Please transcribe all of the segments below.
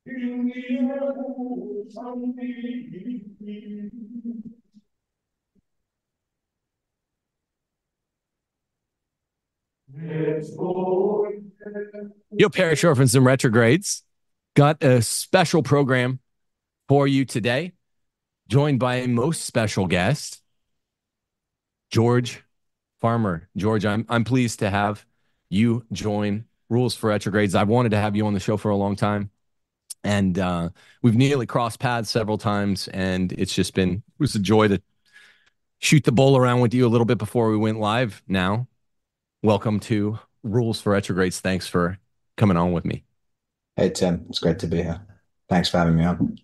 Yo, Parish Orphans and Retrogrades got a special program for you today, joined by a most special guest, George Farmer. George, I'm pleased to have you join Rules for Retrogrades. I've wanted to have you on the show for a long time, and we've nearly crossed paths several times, and it was a joy to shoot the bull around with you a little bit before we went live. Now, welcome to Rules for Retrogrades. Thanks for coming on with me. Hey Tim, it's great to be here. Thanks for having me on.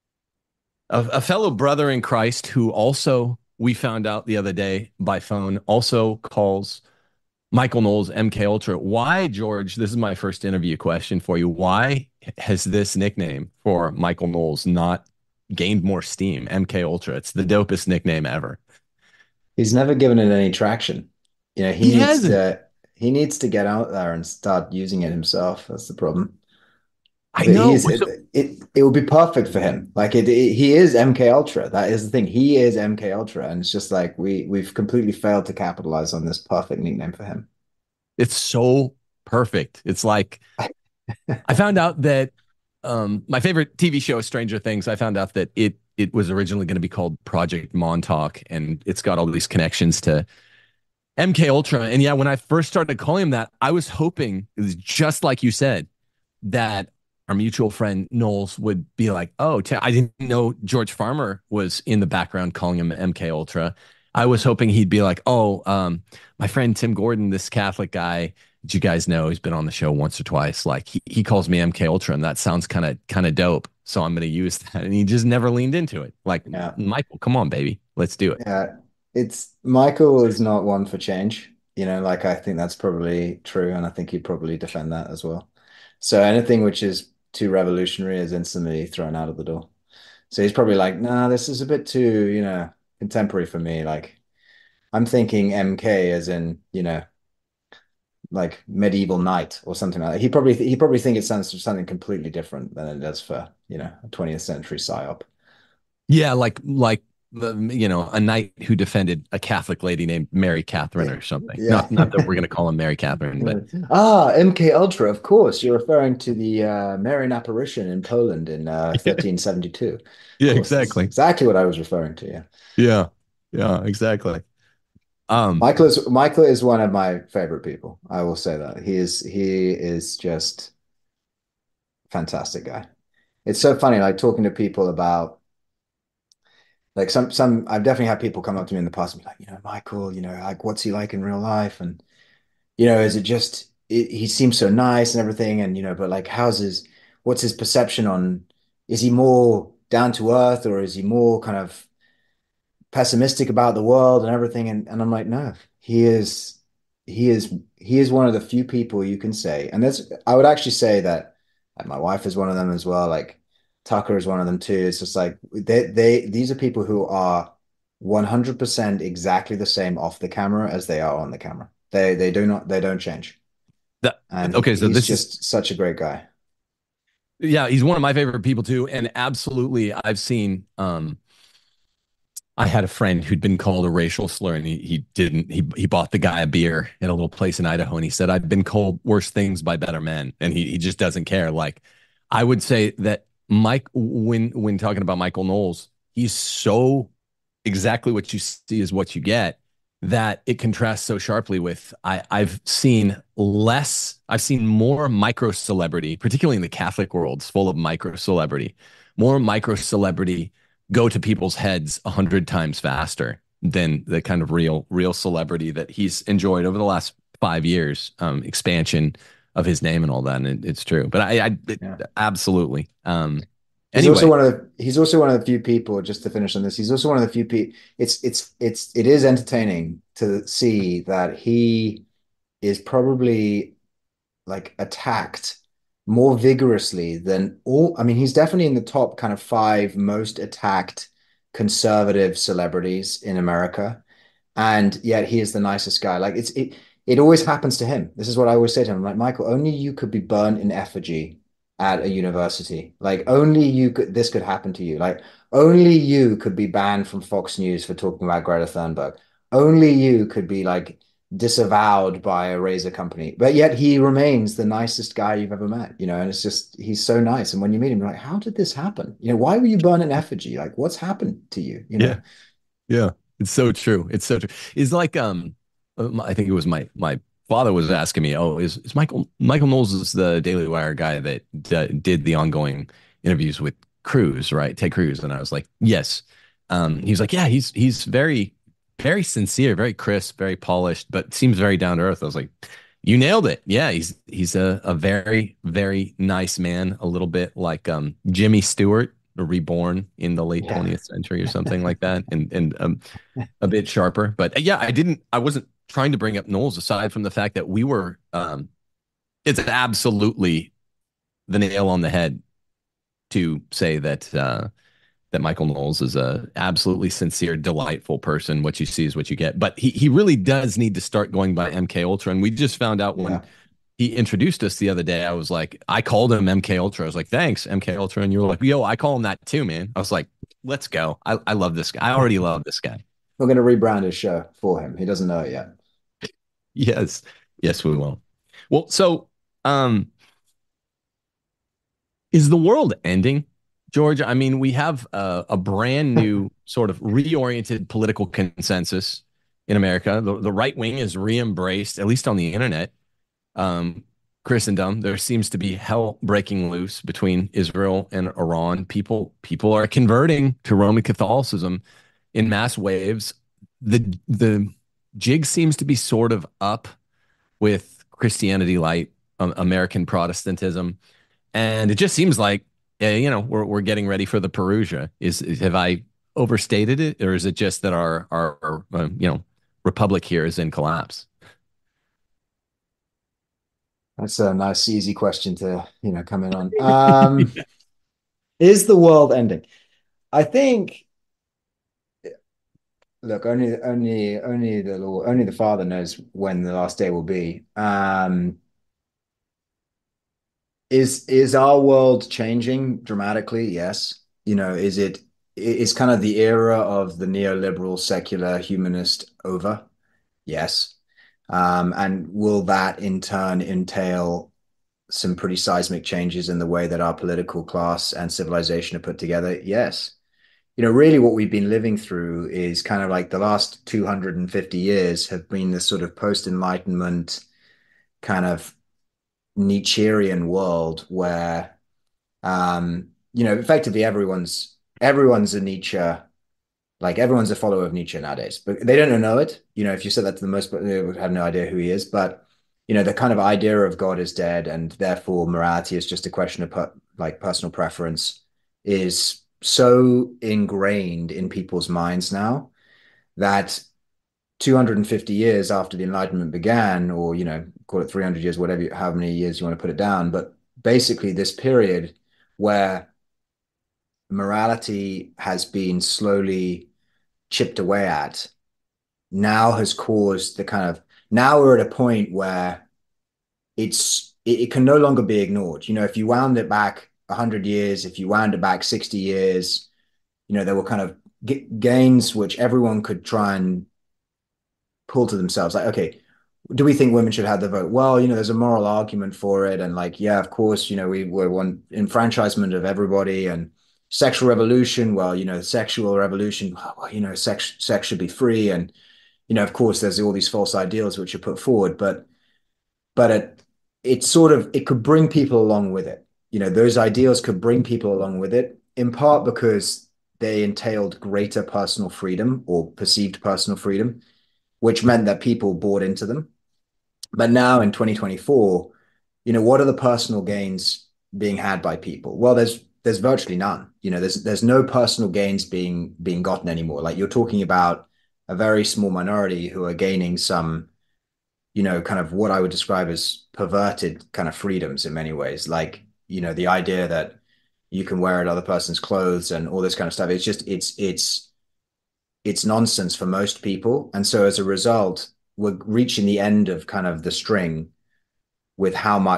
A fellow brother in Christ who also we found out the other day by phone also calls Michael Knowles MK Ultra. Why, George? This is my first interview question for you. Why has this nickname for Michael Knowles not gained more steam? MK Ultra. It's the dopest nickname ever. He's never given it any traction. He He needs hasn't. to get out there and start using it himself. That's the problem. I But know. he's it would be perfect for him. He is MK Ultra. That is the thing. He is MK Ultra, and it's just like we've completely failed to capitalize on this perfect nickname for him. It's so perfect. It's like I found out that my favorite TV show is Stranger Things. I found out that it was originally going to be called Project Montauk, and it's got all these connections to MK Ultra. And yeah, when I first started calling him that, I was hoping it was just like you said that our mutual friend Knowles would be like, "Oh, I didn't know George Farmer was in the background calling him MK Ultra." I was hoping he'd be like, "Oh, my friend Tim Gordon, this Catholic guy that you guys know, he's been on the show once or twice. Like he calls me MK Ultra, and that sounds kind of dope. So I'm going to use that." And he just never leaned into it. Like, Yeah, Michael, come on, baby, let's do it. yeah. It's Michael is not one for change. I think that's probably true, and I think he'd probably defend that as well. So anything which is too revolutionary is instantly thrown out of the door. So he's probably like, nah, this is a bit too, contemporary for me. Like I'm thinking MK as in, like medieval knight or something like that. He probably think it sounds for something completely different than it does for, a 20th century psyop. Yeah, like a knight who defended a Catholic lady named Mary Catherine Yeah. or something. Yeah. Not that we're gonna call him Mary Catherine, but MK Ultra, of course. You're referring to the Marian apparition in Poland in yeah, 1372. Of yeah, course, that's exactly. exactly what I was referring to. Yeah. Yeah, yeah, exactly. Um, Michael is one of my favorite people. I will say that. He is just fantastic guy. It's so funny, like talking to people about like some I've definitely had people come up to me in the past and be like, Michael, like what's he like in real life? And is it just he seems so nice and everything, and but like what's his perception on is he more down to earth or is he more kind of pessimistic about the world and everything? And I'm like, no, he is one of the few people you can say, and that's I would actually say that like my wife is one of them as well. Like Tucker is one of them too. It's just like these are people who are 100% exactly the same off the camera as they are on the camera. They don't change. that And okay, so he's this is just such a great guy. yeah, he's one of my favorite people too, and absolutely, I've seen. I had a friend who'd been called a racial slur, and he didn't. He bought the guy a beer in a little place in Idaho, and he said, "I've been called worse things by better men," and he just doesn't care. Like I would say that Mike, when talking about Michael Knowles, he's so exactly what you see is what you get, that it contrasts so sharply with I've seen more micro celebrity, particularly in the Catholic world, it's full of micro celebrity, more micro celebrity go to people's heads 100 times faster than the kind of real celebrity that he's enjoyed over the last 5 years, expansion of his name and all that. And it's true, but Yeah. absolutely. He's also Anyway, one of the few people, just to finish on this, he's also one of the few people. It is entertaining to see that he is probably like attacked more vigorously than all. I mean, he's definitely in the top kind of five most attacked conservative celebrities in America, and yet he is the nicest guy. Like it always happens to him. This is what I always say to him. I'm like, Michael, only you could be burnt in effigy at a university. Like only you could this could happen to you. Like only you could be banned from Fox News for talking about Greta Thunberg. Only you could be like disavowed by a razor company. But yet he remains the nicest guy you've ever met, and it's just he's so nice. And when you meet him, you're like, how did this happen? Why were you burning effigy? Like, what's happened to you? Yeah. Yeah. It's so true. It's so true. It's like I think it was my father was asking me, "Oh, is Michael Knowles is the Daily Wire guy that did the ongoing interviews with Cruz, right? Ted Cruz." And I was like, "Yes." He was like, "Yeah, he's very sincere, very crisp, very polished, but seems very down to earth." I was like, "You nailed it. Yeah, he's a very very nice man, a little bit like Jimmy Stewart, reborn in the late Yeah. 20th century or something like that, and a bit sharper. But yeah, I wasn't trying to bring up Knowles aside from the fact that we were, it's absolutely the nail on the head to say that Michael Knowles is a absolutely sincere, delightful person. What you see is what you get. But he really does need to start going by MK Ultra. And we just found out when Yeah. he introduced us the other day, I was like, I called him MK Ultra. I was like, thanks, MK Ultra. And you were like, yo, I call him that too, man. I was like, let's go. I love this guy. I already love this guy. We're going to rebrand his show for him. He doesn't know it yet. Yes. Yes, we will. Well, so um, is the world ending, George? I mean, we have a brand new sort of reoriented political consensus in America. The right wing is re-embraced, at least on the internet, um, Christendom. There seems to be hell breaking loose between Israel and Iran. People are converting to Roman Catholicism in mass waves. The jig seems to be sort of up with Christianity Light, American Protestantism, and it just seems like we're getting ready for the Perusia. Have I overstated it, or is it just that our republic here is in collapse? That's a nice, easy question to, come in on. Is the world ending? I think, look, only the Father knows when the last day will be. Is our world changing dramatically? Yes. Is kind of the era of the neoliberal secular humanist over? Yes. And will that in turn entail some pretty seismic changes in the way that our political class and civilization are put together? Yes. Really what we've been living through is kind of like the last 250 years have been this sort of post-enlightenment kind of Nietzschean world where effectively everyone's a Nietzsche, like everyone's a follower of Nietzsche nowadays, but they don't know it. If you said that to the most, they would have no idea who he is. But the kind of idea of God is dead, and therefore morality is just a question of like personal preference, is so ingrained in people's minds now that 250 years after the Enlightenment began, or call it 300 years, whatever, how many years you want to put it down, but basically this period where morality has been slowly chipped away at now has caused the kind of now we're at a point where it can no longer be ignored. If you wound it back 100 years, if you wound it back 60 years, there were kind of gains which everyone could try and pull to themselves. Like, okay, do we think women should have the vote? Well, there's a moral argument for it. And like, yeah, of course, we want enfranchisement of everybody and sexual revolution. Well, sexual revolution, well, sex should be free. And, of course, there's all these false ideals which are put forward, but it could bring people along with it. Those ideals could bring people along with it, in part because they entailed greater personal freedom or perceived personal freedom, which meant that people bought into them. But now in 2024, what are the personal gains being had by people? Well, there's virtually none. There's no personal gains being gotten anymore. Like you're talking about a very small minority who are gaining some, kind of what I would describe as perverted kind of freedoms in many ways. Like, the idea that you can wear another person's clothes and all this kind of stuff. It's just it's nonsense for most people. And so as a result, we're reaching the end of kind of the string with how much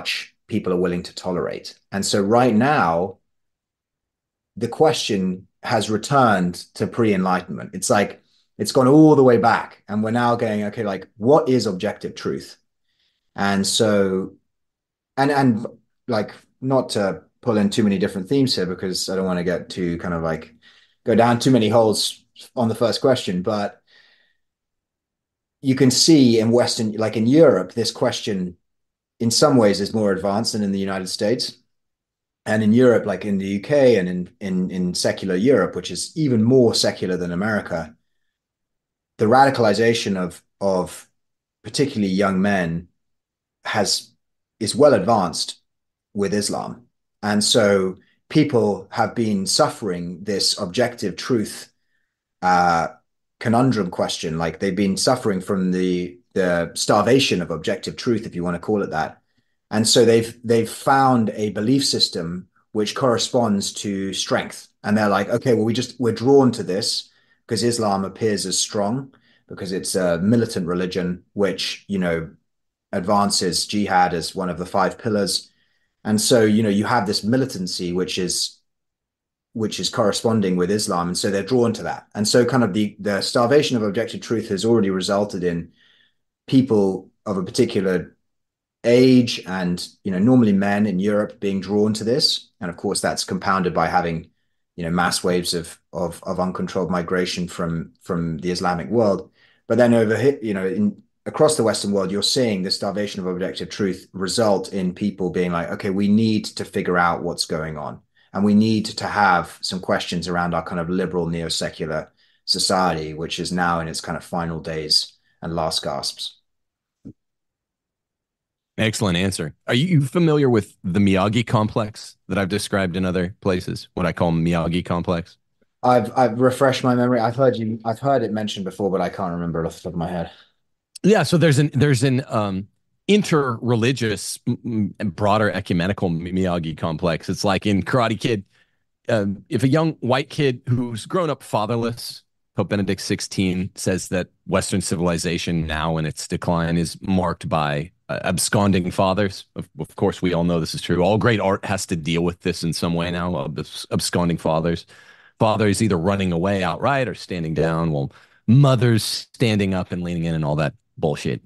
people are willing to tolerate. And so right now, the question has returned to pre-enlightenment. It's like it's gone all the way back, and we're now going, okay, like what is objective truth? And so, and like not to pull in too many different themes here because I don't want to get too kind of like go down too many holes on the first question, but you can see in Western, like in Europe, this question in some ways is more advanced than in the United States. And in Europe, like in the UK and in secular Europe, which is even more secular than America, the radicalization of particularly young men has is well advanced with Islam. And so people have been suffering this objective truth uh, conundrum question. Like they've been suffering from the starvation of objective truth, if you want to call it that. And so they've found a belief system which corresponds to strength. And they're like, okay, well, we're drawn to this because Islam appears as strong because it's a militant religion, which, advances jihad as one of the five pillars. And so, you have this militancy, which is corresponding with Islam, and so they're drawn to that. And so, kind of the starvation of objective truth has already resulted in people of a particular age, and normally men in Europe being drawn to this. And of course, that's compounded by having mass waves of uncontrolled migration from the Islamic world. But then over here, across the Western world, you're seeing the starvation of objective truth result in people being like, okay, we need to figure out what's going on. And we need to have some questions around our kind of liberal neo-secular society, which is now in its kind of final days and last gasps. Excellent answer. Are you familiar with the Miyagi complex that I've described in other places? What I call Miyagi complex? I've refreshed my memory. I've heard it mentioned before, but I can't remember it off the top of my head. Yeah, so there's an interreligious and broader ecumenical Miyagi complex. It's like in Karate Kid, if a young white kid who's grown up fatherless, Pope Benedict XVI says that Western civilization now in its decline is marked by absconding fathers. Of course, we all know this is true. All great art has to deal with this in some way now, absconding fathers. Fathers either running away outright or standing down, while mothers standing up and leaning in and all that bullshit.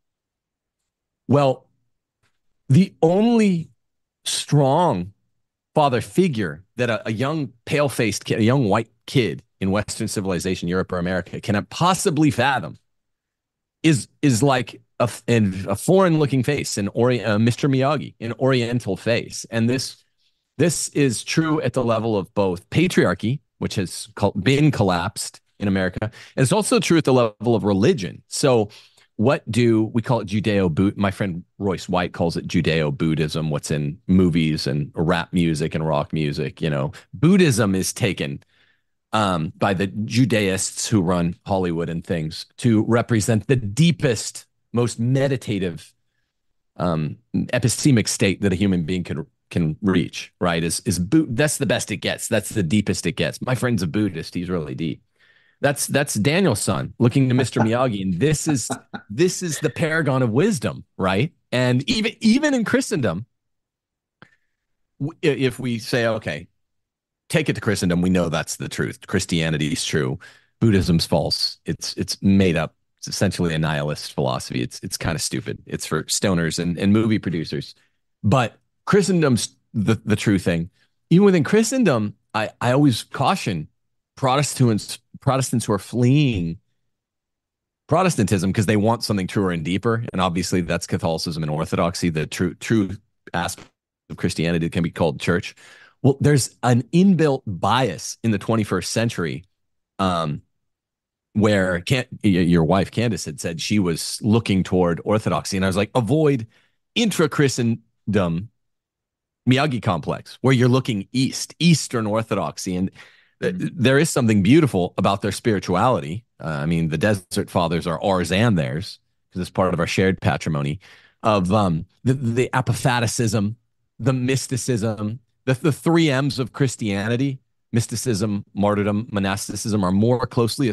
Well, the only strong father figure that a young pale-faced kid, a young white kid in Western civilization, Europe or America, can possibly fathom is like a foreign-looking face, Mr. Miyagi, an Oriental face, and this is true at the level of both patriarchy, which has been collapsed in America, and it's also true at the level of religion. So what do we call it? My friend Royce White calls it Judeo-Buddhism, what's in movies and rap music and rock music. Buddhism is taken by the Judaists who run Hollywood and things to represent the deepest, most meditative epistemic state that a human being can reach, right? That's the best it gets. That's the deepest it gets. My friend's a Buddhist. He's really deep. That's Daniel's son looking to Mr. Miyagi, and this is the paragon of wisdom, right? And even in Christendom, if we say, okay, take it to Christendom, we know that's the truth. Christianity is true. Buddhism's false. It's made up. It's essentially a nihilist philosophy. It's kind of stupid. It's for stoners and movie producers. But Christendom's the true thing. Even within Christendom, I always caution Protestants who are fleeing Protestantism because they want something truer and deeper. And obviously that's Catholicism and Orthodoxy. The true aspect of Christianity that can be called church. Well, there's an inbuilt bias in the 21st century where your wife, Candace, had said she was looking toward Orthodoxy. And I was like, avoid intra-Christendom Miyagi complex, where you're looking Eastern Orthodoxy. And there is something beautiful about their spirituality. The Desert Fathers are ours and theirs because it's part of our shared patrimony of the apophaticism, the mysticism, the three M's of Christianity: mysticism, martyrdom, monasticism, are more closely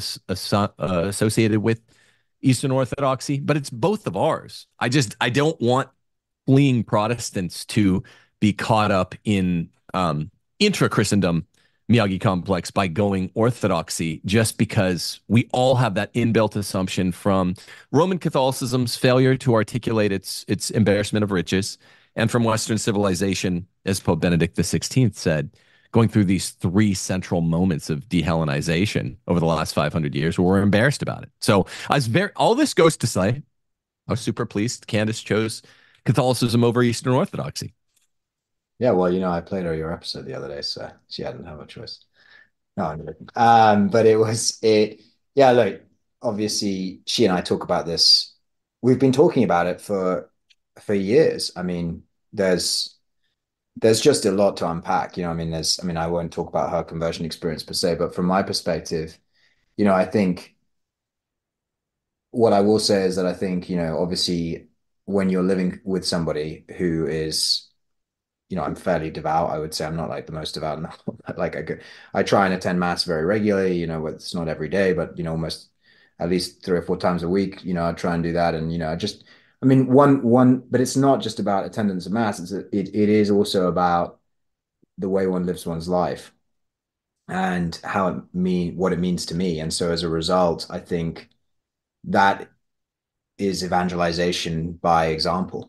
associated with Eastern Orthodoxy, but it's both of ours. I don't want fleeing Protestants to be caught up in intra-Christendom Miyagi complex by going orthodoxy, just because we all have that inbuilt assumption from Roman Catholicism's failure to articulate its embarrassment of riches, and from Western civilization, as Pope Benedict XVI said, going through these three central moments of dehellenization over the last 500 years where we're embarrassed about it. So all this goes to say, I was super pleased Candace chose Catholicism over Eastern Orthodoxy. Yeah, well, I played her your episode the other day, so she hadn't had a choice. No, I'm joking. But yeah, look, obviously she and I talk about this. We've been talking about it for years. I mean, there's just a lot to unpack. I won't talk about her conversion experience per se, but from my perspective, I think what I will say is that I think, obviously when you're living with somebody who is, I'm fairly devout. I would say I'm not like the most devout in the world, but like I try and attend mass very regularly, it's not every day, but, almost at least 3 or 4 times a week, I try and do that. And, but it's not just about attendance of mass. It is also about the way one lives one's life and what it means to me. And so as a result, I think that is evangelization by example,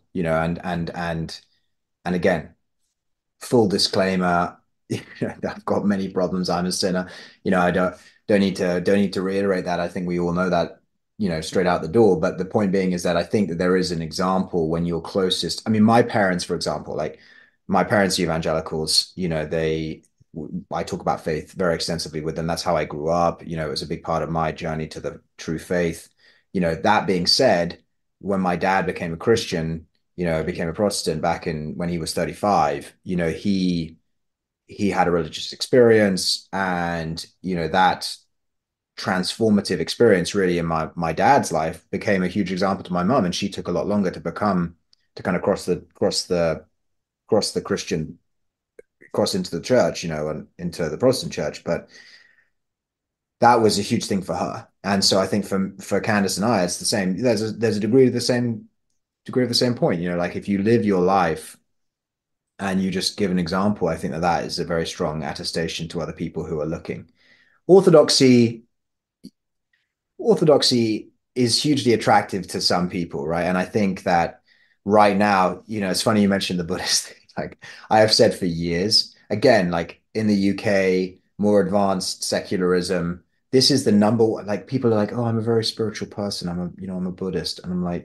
and again, full disclaimer, I've got many problems. I'm a sinner. I don't need to reiterate that. I think we all know that, straight out the door. But the point being is that I think that there is an example when you're closest. I mean, my parents, for example, like my parents are evangelicals, I talk about faith very extensively with them. That's how I grew up. It was a big part of my journey to the true faith. That being said, when my dad became a Christian, became a Protestant back in when he was 35, he had a religious experience, and that transformative experience really in my dad's life became a huge example to my mum, and she took a lot longer to kind of cross the Christian, cross into the church, and into the Protestant church. But that was a huge thing for her. And so I think for Candace and I, it's the same. There's a degree of the same point. Like if you live your life and you just give an example, I think that is a very strong attestation to other people who are looking. Orthodoxy Orthodoxy is hugely attractive to some people, right? And I think that right now, it's funny you mentioned the Buddhist thing. Like I have said for years, again, like in the UK, more advanced secularism, this is the number one. Like people are like, oh, I'm a very spiritual person. I'm a Buddhist. And I'm like,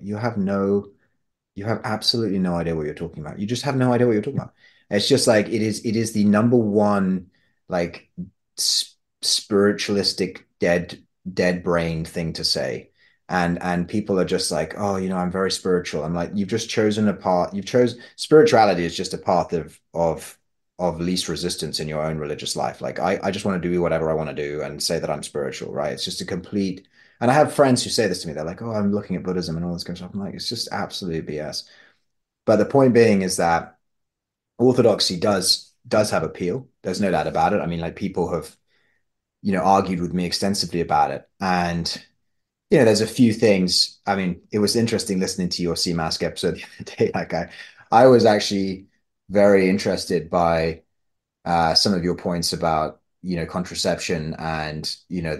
you have absolutely no idea what you're talking about. You just have no idea what you're talking about. It's just like it is the number one like spiritualistic dead brain thing to say. And people are just like, oh, I'm very spiritual. I'm like, you've just chosen a path. Spirituality is just a path of least resistance in your own religious life. Like I just want to do whatever I want to do and say that I'm spiritual, right? It's just a complete. And I have friends who say this to me. They're like, "Oh, I'm looking at Buddhism and all this kind of stuff." I'm like, it's just absolute BS. But the point being is that orthodoxy does have appeal. There's no doubt about it. I mean, like people have, argued with me extensively about it. And, there's a few things. I mean, it was interesting listening to your CMASC episode the other day. Like I was actually very interested by some of your points about contraception and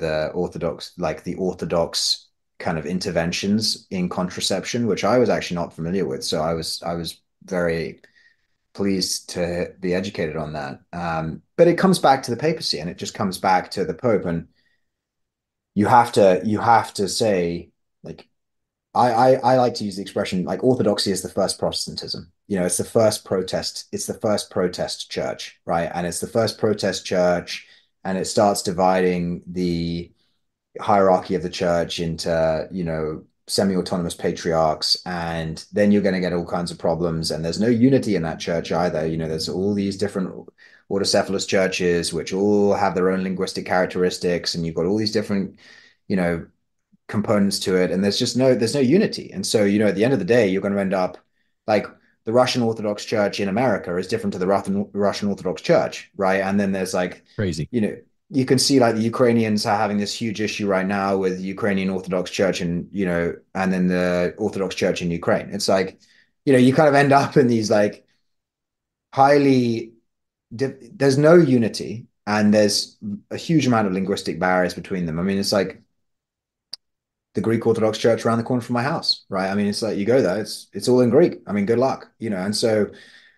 the orthodox kind of interventions in contraception, which I was actually not familiar with. So I was very pleased to be educated on that. But it comes back to the papacy, and it just comes back to the Pope, and you have to say, like, I like to use the expression like orthodoxy is the first Protestantism. It's the first protest church, right? And it's the first protest church, and it starts dividing the hierarchy of the church into, semi-autonomous patriarchs, and then you're going to get all kinds of problems. And there's no unity in that church either. There's all these different autocephalous churches which all have their own linguistic characteristics, and you've got all these different, you know, components to it, and there's no unity. And so, at the end of the day, you're going to end up like the Russian Orthodox Church in America is different to the Russian Orthodox Church, right? And then there's like, Crazy. You can see like the Ukrainians are having this huge issue right now with the Ukrainian Orthodox Church, and and then the Orthodox Church in Ukraine. It's like you kind of end up in these like highly, there's no unity and there's a huge amount of linguistic barriers between them. I mean, it's like the Greek Orthodox Church around the corner from my house, right? I mean, it's like you go there, it's all in Greek. I mean, good luck, and so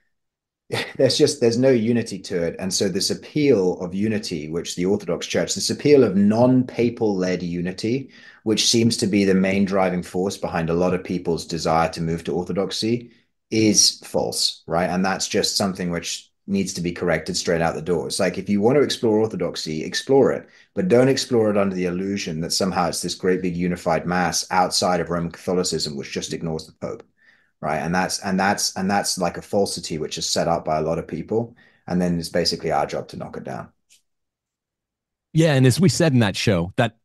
there's no unity to it. And so this appeal of unity, which the Orthodox Church, this appeal of non-papal led unity, which seems to be the main driving force behind a lot of people's desire to move to Orthodoxy, is false, right? And that's just something which needs to be corrected straight out the door. It's like if you want to explore Orthodoxy, explore it, but don't explore it under the illusion that somehow it's this great big unified mass outside of Roman Catholicism, which just ignores the Pope, right? And that's like a falsity which is set up by a lot of people, and then it's basically our job to knock it down. Yeah, and as we said in that show, that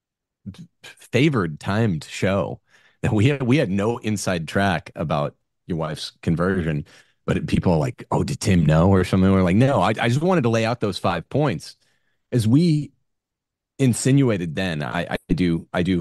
favored timed show, that we had no inside track about your wife's conversion, but people are like, "Oh, did Tim know?" or something. We're like, "No, I just wanted to lay out those 5 points." As we insinuated then, I do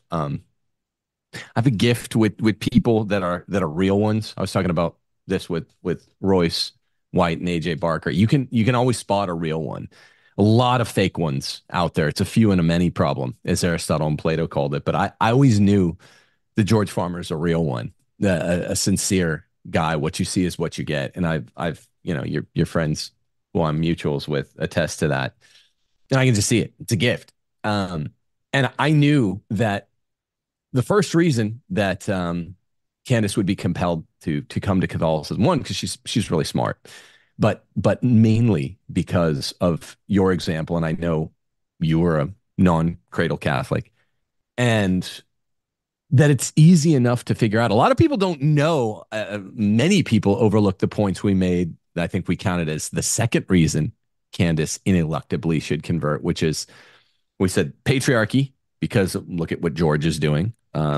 have a gift with people that are real ones. I was talking about this with Royce White and AJ Barker. You can always spot a real one. A lot of fake ones out there. It's a few and a many problem, as Aristotle and Plato called it. But I always knew the George Farmer is a real one, a sincere guy. What you see is what you get. And I've your friends who I'm mutuals with attest to that. And I can just see it. It's a gift. And I knew that the first reason that Candace would be compelled to come to Catholicism, one, because she's really smart, but mainly because of your example. And I know you were a non-cradle Catholic, and that it's easy enough to figure out. A lot of people don't know. Many people overlook the points we made. I think we counted as the second reason Candace ineluctably should convert, which is we said patriarchy, because look at what George is doing.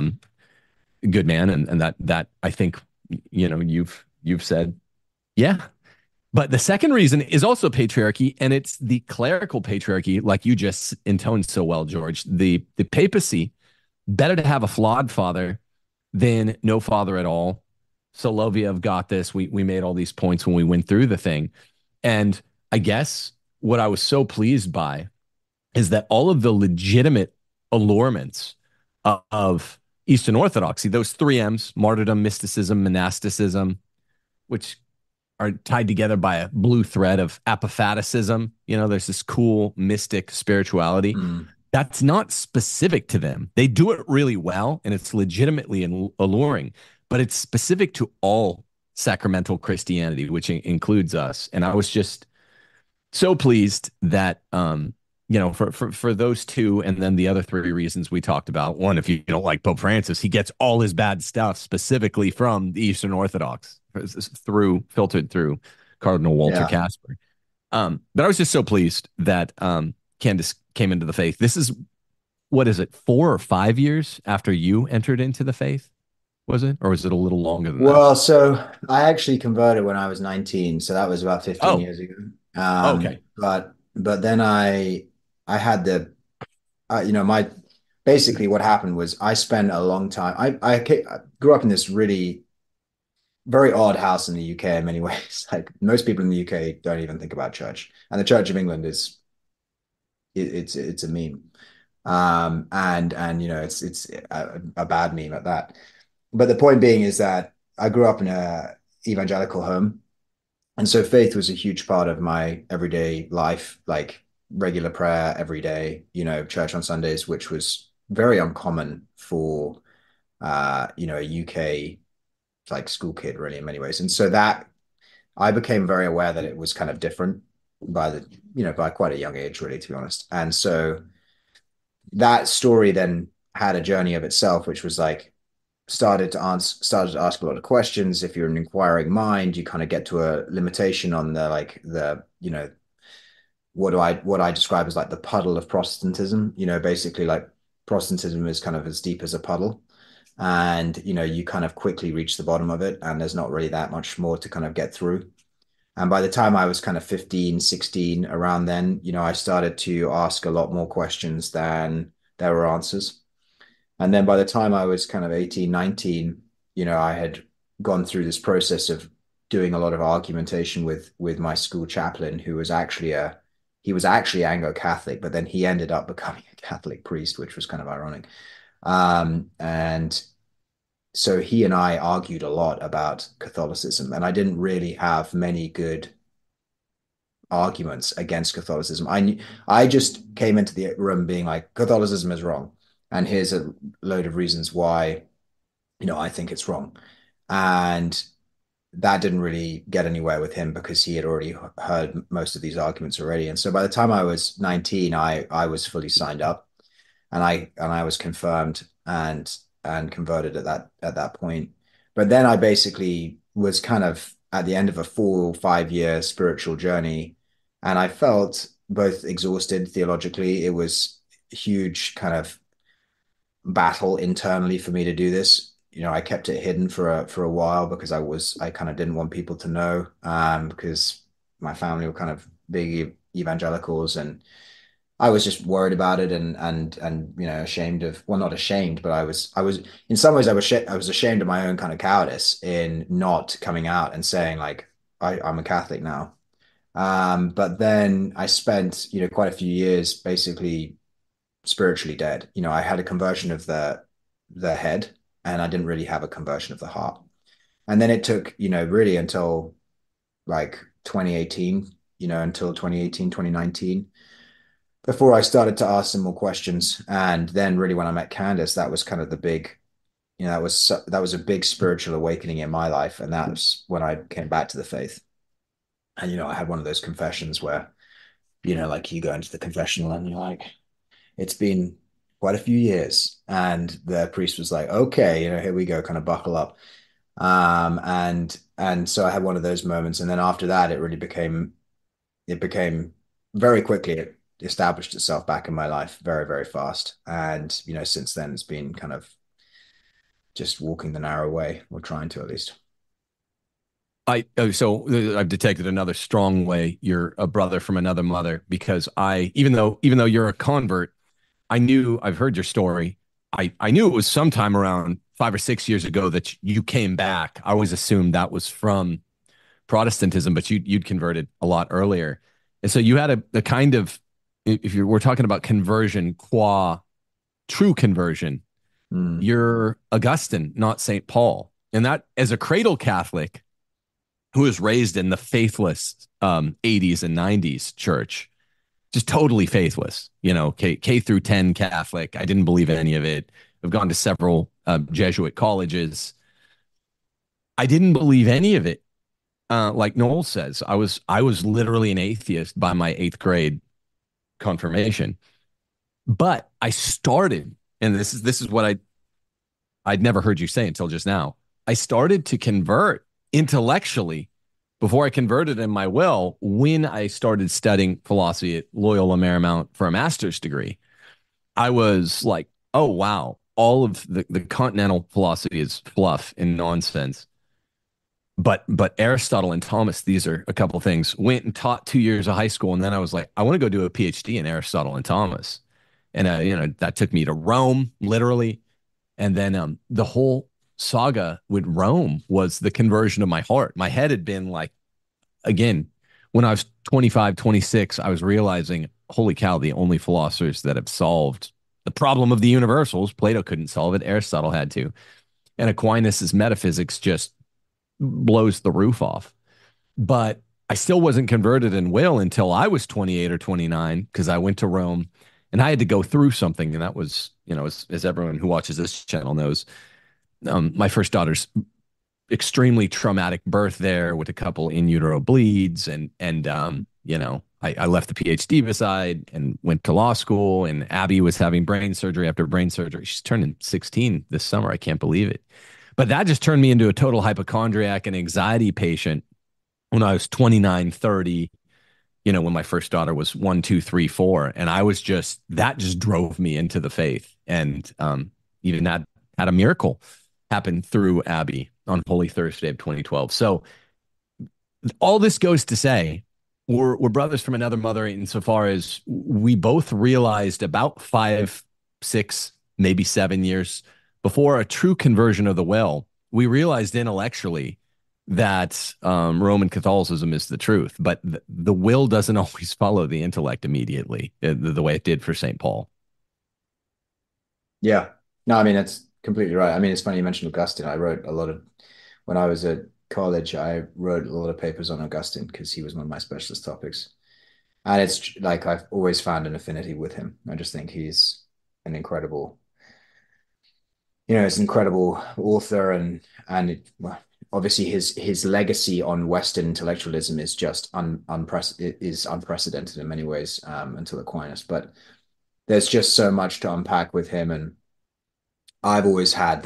Good man, and that I think you've said, yeah. But the second reason is also patriarchy, and it's the clerical patriarchy, like you just intoned so well, George. The papacy, better to have a flawed father than no father at all. Soloviev got this. We made all these points when we went through the thing. And I guess what I was so pleased by is that all of the legitimate allurements of Eastern Orthodoxy, those three M's, martyrdom, mysticism, monasticism, which are tied together by a blue thread of apophaticism. There's this cool mystic spirituality. Mm. That's not specific to them. They do it really well, and it's legitimately alluring, but it's specific to all sacramental Christianity, which includes us. And I was just so pleased that for those two, and then the other three reasons we talked about. One, if you don't like Pope Francis, he gets all his bad stuff specifically from the Eastern Orthodox, filtered through Cardinal Walter Yeah. Casper. But I was just so pleased that Candace came into the faith. This is, what is it, 4 or 5 years after you entered into the faith? Was it, or was it a little longer than that? Well, so I actually converted when I was 19, so that was about 15 Oh, years ago. okay. But then I had my basically what happened was I spent a long time. I grew up in this really very odd house in the UK in many ways. Like most people in the UK don't even think about church, and the Church of England it's a meme. And it's a bad meme at that. But the point being is that I grew up in a evangelical home, and so faith was a huge part of my everyday life, like regular prayer every day, church on Sundays, which was very uncommon for a UK like school kid really in many ways. And so that I became very aware that it was kind of different by quite a young age, really, to be honest. And so that story then had a journey of itself, which was like started to ask a lot of questions. If you're an inquiring mind, you kind of get to a limitation on the what I describe as like the puddle of Protestantism. Basically like Protestantism is kind of as deep as a puddle, and you kind of quickly reach the bottom of it, and there's not really that much more to kind of get through. And by the time I was kind of 15, 16, around then, I started to ask a lot more questions than there were answers. And then by the time I was kind of 18, 19, I had gone through this process of doing a lot of argumentation with my school chaplain, who was actually a he was actually Anglo-Catholic, but then he ended up becoming a Catholic priest, which was kind of ironic. And so he and I argued a lot about Catholicism, and I didn't really have many good arguments against Catholicism. I just came into the room being like, Catholicism is wrong, and here's a load of reasons why, I think it's wrong. And that didn't really get anywhere with him because he had already heard most of these arguments already. And so by the time I was 19, I was fully signed up, and I was confirmed and converted at that point. But then I basically was kind of at the end of a 4 or 5 year spiritual journey, and I felt both exhausted theologically. It was a huge kind of battle internally for me to do this. I kept it hidden for a while because I kind of didn't want people to know, because my family were kind of big evangelicals, and I was just worried about it, and ashamed of, well, not ashamed, but I was in some ways I was ashamed of my own kind of cowardice in not coming out and saying, like, I'm a Catholic now. But then I spent, quite a few years basically spiritually dead. I had a conversion of the head, and I didn't really have a conversion of the heart. And then it took, really until like 2018, until 2018, 2019, before I started to ask some more questions. And then really when I met Candace, that was kind of the big, that was a big spiritual awakening in my life. And that's when I came back to the faith. And, I had one of those confessions where, like, you go into the confessional and you're like, it's been quite a few years. And the priest was like, okay, here we go, kind of buckle up. And so I had one of those moments. And then after that, it became very quickly, it established itself back in my life very, very fast. And, since then it's been kind of just walking the narrow way, or trying to, at least. I've detected another strong way you're a brother from another mother, because even though you're a convert, I've heard your story. I knew it was sometime around 5 or 6 years ago that you came back. I always assumed that was from Protestantism, but you'd converted a lot earlier. And so you had a kind of, if we're talking about conversion, qua true conversion, Mm, you're Augustine, not St. Paul. And that, as a cradle Catholic who was raised in the faithless 80s and 90s church, just totally faithless, K through 10 Catholic. I didn't believe in any of it. I've gone to several Jesuit colleges. I didn't believe any of it. Like Noel says, I was literally an atheist by my 8th grade confirmation. But I started, and this is what I'd never heard you say until just now. I started to convert intellectually before I converted in my will, when I started studying philosophy at Loyola Marymount for a master's degree. I was like, oh wow, all of the continental philosophy is fluff and nonsense. But Aristotle and Thomas, these are a couple of things. Went and taught 2 years of high school, and then I was like, I want to go do a PhD in Aristotle and Thomas, and that took me to Rome, literally, and then the whole saga with Rome was the conversion of my heart. My head had been like, again, when I was 25, 26, I was realizing, holy cow, the only philosophers that have solved the problem of the universals, Plato couldn't solve it, Aristotle had to, and Aquinas's metaphysics just blows the roof off. But I still wasn't converted in will until I was 28 or 29, because I went to Rome and I had to go through something. And that was, as everyone who watches this channel knows, my first daughter's extremely traumatic birth there with a couple in utero bleeds. I left the PhD beside and went to law school. And Abby was having brain surgery after brain surgery. She's turning 16 this summer. I can't believe it. But that just turned me into a total hypochondriac and anxiety patient when I was 29, 30, when my first daughter was 1, 2, 3, 4. And that just drove me into the faith. And even that had a miracle happen through Abby on Holy Thursday of 2012. So all this goes to say, we're brothers from another mother, insofar as we both realized about 5, 6, maybe 7 years before a true conversion of the will we realized intellectually that Roman Catholicism is the truth, but the will doesn't always follow the intellect immediately, the way it did for St. Paul. Yeah. No, I mean, that's completely right. I mean, it's funny you mentioned Augustine. I wrote a lot of, when I was at college, I wrote a lot of papers on Augustine because he was one of my specialist topics. And it's like I've always found an affinity with him. I just think he's an incredible, he's an incredible author, well, obviously his legacy on Western intellectualism is just unprecedented in many ways, until Aquinas. But there's just so much to unpack with him, and I've always had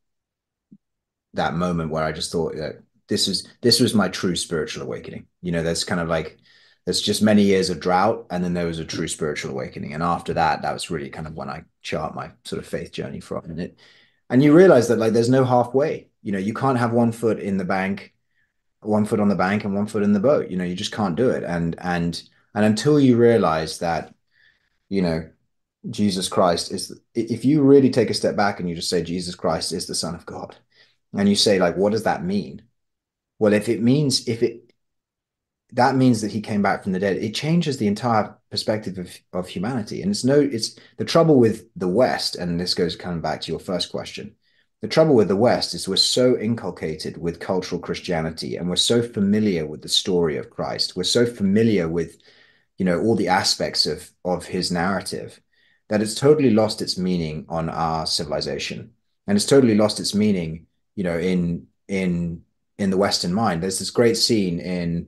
that moment where I just thought that this was my true spiritual awakening. There's kind of like there's just many years of drought, and then there was a true spiritual awakening. And after that, that was really kind of when I chart my sort of faith journey from. And you realize that like there's no halfway. You can't have one foot in the bank, one foot on the bank, and one foot in the boat. You just can't do it. And until you realize that, you know, Jesus Christ if you really take a step back and you just say Jesus Christ is the Son of God, and you say like, what does that mean? Well, if it that means that he came back from the dead, it changes the entire perspective of humanity. And it's the trouble with the West, and this goes coming back to your first question. The trouble with the West is we're so inculcated with cultural Christianity, and we're so familiar with the story of Christ. We're so familiar with, all the aspects of his narrative, that it's totally lost its meaning on our civilization. And it's totally lost its meaning, in the Western mind. There's this great scene in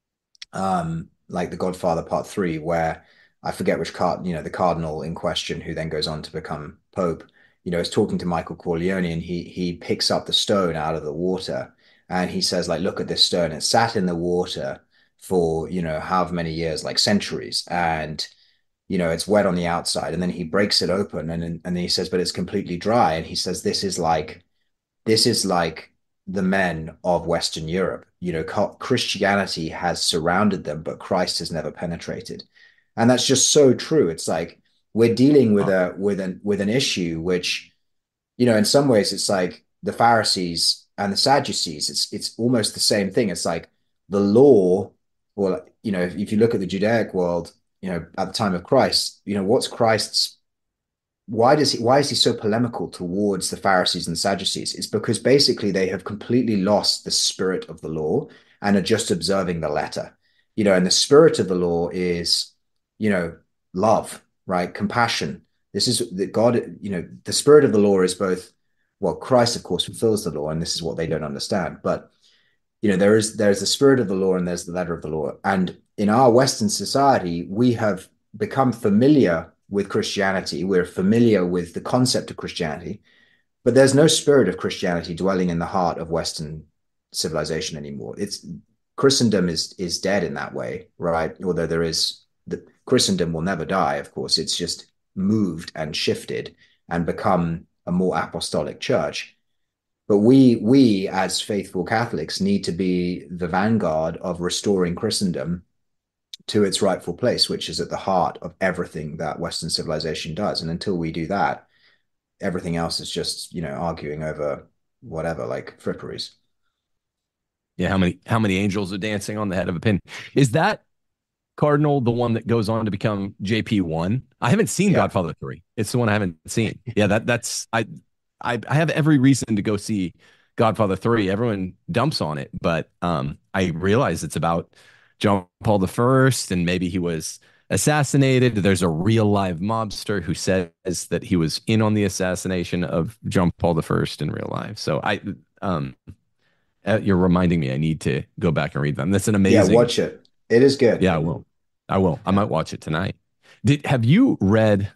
like The Godfather Part Three, where I forget which the cardinal in question, who then goes on to become Pope, is talking to Michael Corleone, and he picks up the stone out of the water, and he says, like, look at this stone. It sat in the water for, however many years, like centuries, and it's wet on the outside. And then he breaks it open, and then he says, but it's completely dry. And he says, this is like the men of Western Europe. Christianity has surrounded them, but Christ has never penetrated. And that's just so true. It's like we're dealing with an issue which, in some ways it's like the Pharisees and the Sadducees. It's almost the same thing. It's like the law, or if you look at the Judaic world, at the time of Christ, what's Christ's why is he so polemical towards the Pharisees and Sadducees? It's because basically they have completely lost the spirit of the law and are just observing the letter. And the spirit of the law is, love, right? Compassion. This is that God, the spirit of the law is both, well, Christ, of course, fulfills the law, and this is what they don't understand. But there's the spirit of the law and there's the letter of the law. And in our Western society, we have become familiar with Christianity. We're familiar with the concept of Christianity, but there's no spirit of Christianity dwelling in the heart of Western civilization anymore. Christendom is dead in that way, right? Although the Christendom will never die, of course. It's just moved and shifted and become a more apostolic church. But we as faithful Catholics need to be the vanguard of restoring Christendom to its rightful place, which is at the heart of everything that Western civilization does. And until we do that, everything else is just, arguing over whatever, like fripperies. Yeah, how many angels are dancing on the head of a pin? Is that Cardinal the one that goes on to become JP1? I haven't seen Yeah. Godfather 3. It's the one I haven't seen. Yeah, that's I have every reason to go see Godfather 3. Everyone dumps on it, but I realize it's about John Paul the First, and maybe he was assassinated. There's a real live mobster who says that he was in on the assassination of John Paul the First in real life. So you're reminding me I need to go back and read them. That's an Yeah, amazing. watch it. It is good. Yeah, I will. I will. I Yeah. might watch it tonight. Have you read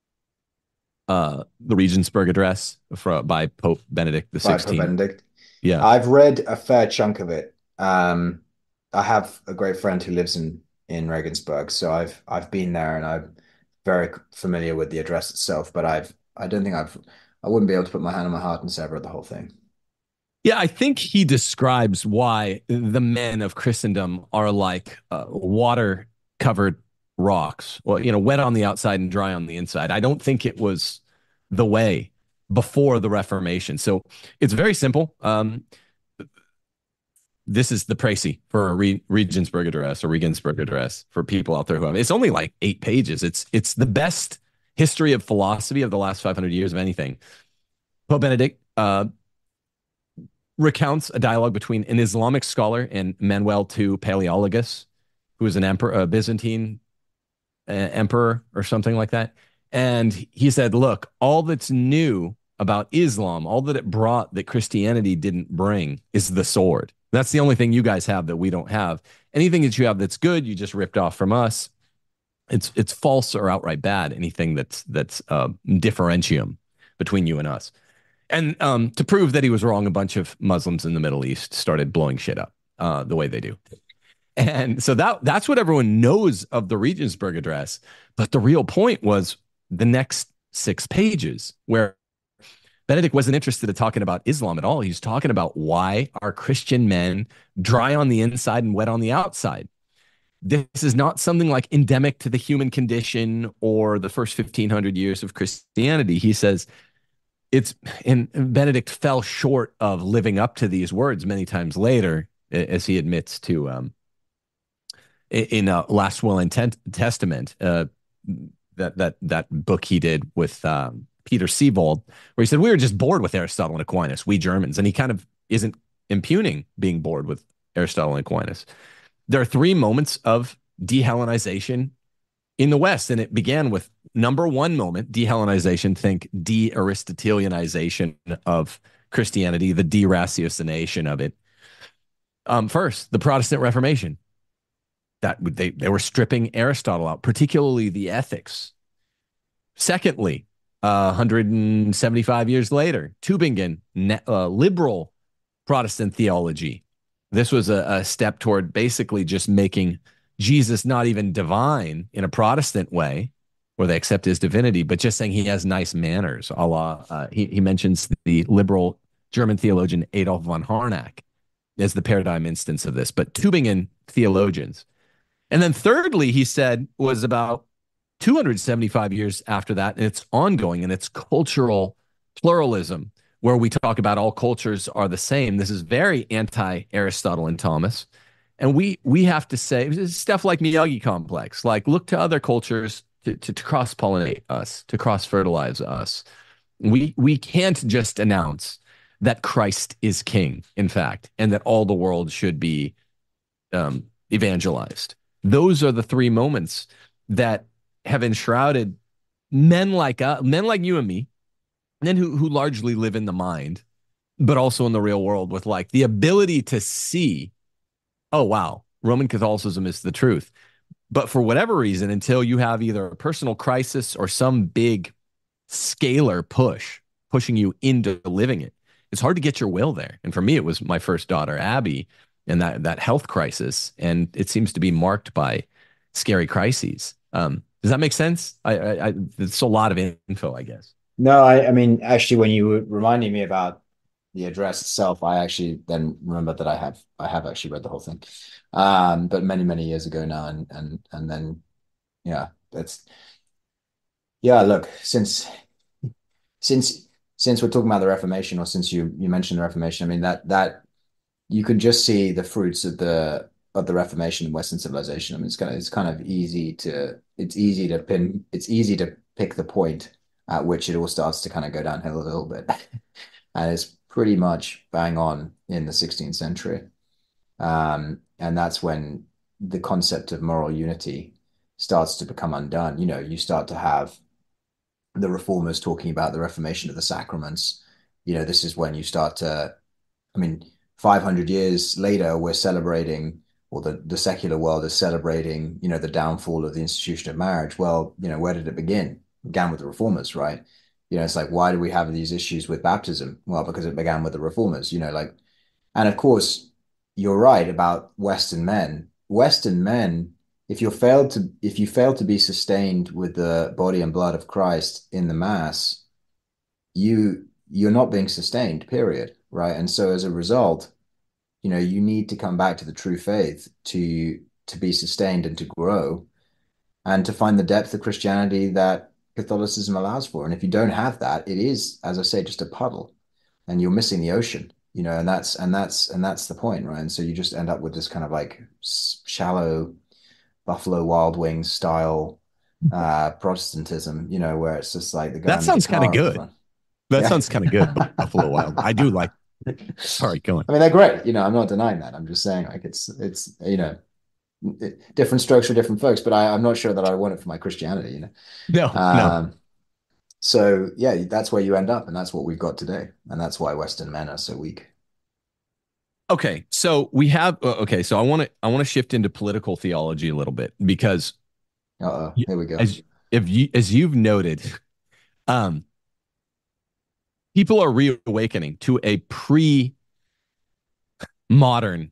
the Regensburg Address by Pope Benedict the By Pope 16th? Benedict. Yeah. I've read a fair chunk of it. I have a great friend who lives in Regensburg, so I've been there, and I'm very familiar with the address itself. But I don't think I wouldn't be able to put my hand on my heart and say I've read the whole thing. Yeah, I think he describes why the men of Christendom are like water covered rocks. Well, wet on the outside and dry on the inside. I don't think it was the way before the Reformation. So it's very simple. This is the précis for a Regensburg Address or Regensburg Address for people out there who have. It's only like 8 pages. It's the best history of philosophy of the last 500 years of anything. Pope Benedict recounts a dialogue between an Islamic scholar and Manuel II Paleologus, who is an emperor, a Byzantine emperor or something like that. And he said, look, all that's new about Islam, all that it brought that Christianity didn't bring is the sword. That's the only thing you guys have that we don't have. Anything that you have that's good, you just ripped off from us. It's false or outright bad. Anything that's differentium between you and us. And to prove that he was wrong, a bunch of Muslims in the Middle East started blowing shit up the way they do. And so that's what everyone knows of the Regensburg Address. But the real point was the next 6 pages, where Benedict wasn't interested in talking about Islam at all. He's talking about why are Christian men dry on the inside and wet on the outside. This is not something like endemic to the human condition or the first 1500 years of Christianity. He says it's, and Benedict fell short of living up to these words many times later, as he admits to in Last Will and Testament, that book he did with Peter Siebold, where he said we were just bored with Aristotle and Aquinas, we Germans, and he kind of isn't impugning being bored with Aristotle and Aquinas. There are 3 moments of de-Hellenization in the West, and it began with number 1 moment, de-Hellenization. Think de-Aristotelianization of Christianity, the de-ratiocination of it. First, the Protestant Reformation. That they were stripping Aristotle out, particularly the ethics. Secondly, 175 years later, Tübingen, liberal Protestant theology. This was a step toward basically just making Jesus not even divine in a Protestant way, where they accept his divinity, but just saying he has nice manners. A la, he mentions the liberal German theologian Adolf von Harnack as the paradigm instance of this, but Tübingen theologians. And then thirdly, he said, was about 275 years after that, and it's ongoing, and it's cultural pluralism, where we talk about all cultures are the same. This is very anti-Aristotle and Thomas. And we have to say stuff like Miyagi complex, like look to other cultures to cross-pollinate us, to cross-fertilize us. We can't just announce that Christ is king, in fact, and that all the world should be evangelized. Those are the 3 moments that have enshrouded men like you and me, men who largely live in the mind, but also in the real world, with like the ability to see, oh wow, Roman Catholicism is the truth. But for whatever reason, until you have either a personal crisis or some big scalar pushing you into living it, it's hard to get your will there. And for me, it was my first daughter, Abby, and that health crisis, and it seems to be marked by scary crises. Does that make sense? It's a lot of info, I guess. No, I mean, actually, when you were reminding me about the address itself, I actually then remembered that I have actually read the whole thing, but many many years ago now, and then yeah, that's yeah. Look, since since we're talking about the Reformation, or since you mentioned the Reformation, I mean that you can just see the fruits of the Reformation in Western civilization. I mean, it's kind of easy to it's easy to pick the point at which it all starts to kind of go downhill a little bit, and it's pretty much bang on in the 16th century, and that's when the concept of moral unity starts to become undone. You know, you start to have the reformers talking about the reformation of the sacraments. You know, this is when you start to, I mean, 500 years later, we're celebrating, or the secular world is celebrating, you know, the downfall of the institution of marriage. Well, you know, where did it begin? It began with the reformers, right? You know, it's like, why do we have these issues with baptism? Well, because it began with the reformers, you know, like, and of course, you're right about Western men. Western men, if you fail to be sustained with the body and blood of Christ in the Mass, you're not being sustained, period, right? And so as a result, you know, you need to come back to the true faith to be sustained and to grow and to find the depth of Christianity that Catholicism allows for. And if you don't have that, it is, as I say, just a puddle, and you're missing the ocean, and that's the point, right? And so you just end up with this kind of like shallow Buffalo Wild Wings style Protestantism, where it's just like the guy That on the sounds kind of guitar at the good. front. That Yeah. sounds kind of good, Buffalo Wild. I do like. Sorry, go on. I mean, they're great. I'm not denying that. I'm just saying, like, it's different strokes for different folks, but I'm not sure that I want it for my Christianity. No, no. Um, so yeah, that's where you end up, and that's what we've got today, and that's why Western men are so weak. Okay, so we have. Okay, so I want to shift into political theology a little bit because Uh-oh, here we go. as if you as you've noted, um, people are reawakening to a pre-modern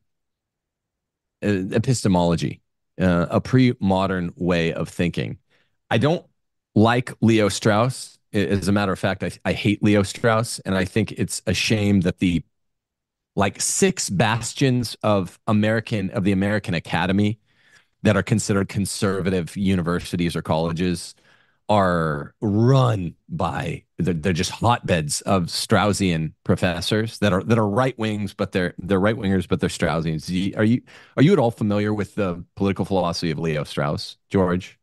epistemology, a pre-modern way of thinking. I don't like Leo Strauss. As a matter of fact, I hate Leo Strauss, and I think it's a shame that the like six bastions of the American Academy that are considered conservative universities or colleges are run by they're just hotbeds of Straussian professors that are right wings, but they're right wingers, but they're Straussians. Are you at all familiar with the political philosophy of Leo Strauss, George?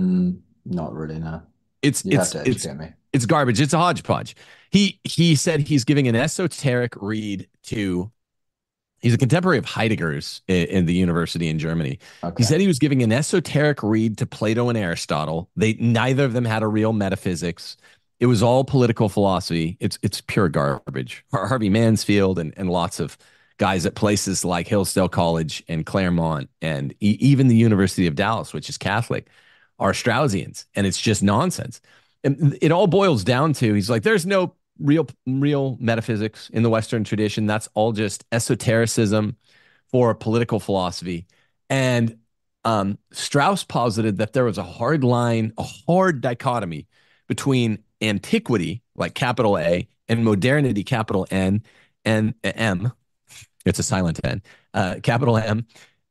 Not really, no. It's You'd have it's to it's educate me. it's garbage. It's a hodgepodge. He said he's giving an esoteric read to he's a contemporary of Heidegger's in the university in Germany. He Okay. said he was giving an esoteric read to Plato and Aristotle. They neither of them had a real metaphysics. It was all political philosophy. It's pure garbage. Harvey Mansfield and lots of guys at places like Hillsdale College and Claremont and even the University of Dallas, which is Catholic, are Straussians, and it's just nonsense. And it all boils down to he's like, there's no real metaphysics in the Western tradition. That's all just esotericism for political philosophy. And Strauss posited that there was a hard line, a hard dichotomy between antiquity, like capital A, and modernity, capital N, and M. It's a silent N, capital M,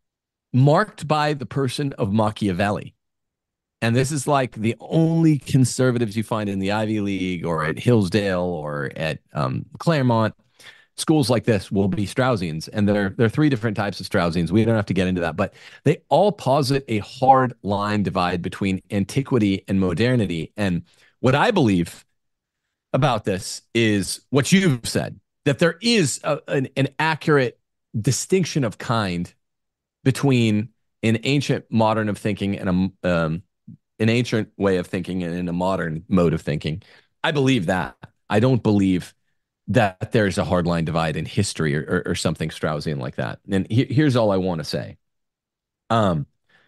marked by the person of Machiavelli. And this is like the only conservatives you find in the Ivy League or at Hillsdale or at Claremont. Schools like this will be Straussians, and there are three different types of Straussians. We don't have to get into that, but they all posit a hard line divide between antiquity and modernity. And what I believe about this is what you've said, that there is an accurate distinction of kind between an ancient modern of thinking and an ancient way of thinking and in a modern mode of thinking. I believe that. I don't believe that there's a hardline divide in history or something Straussian like that. And here's all I want to say. Um,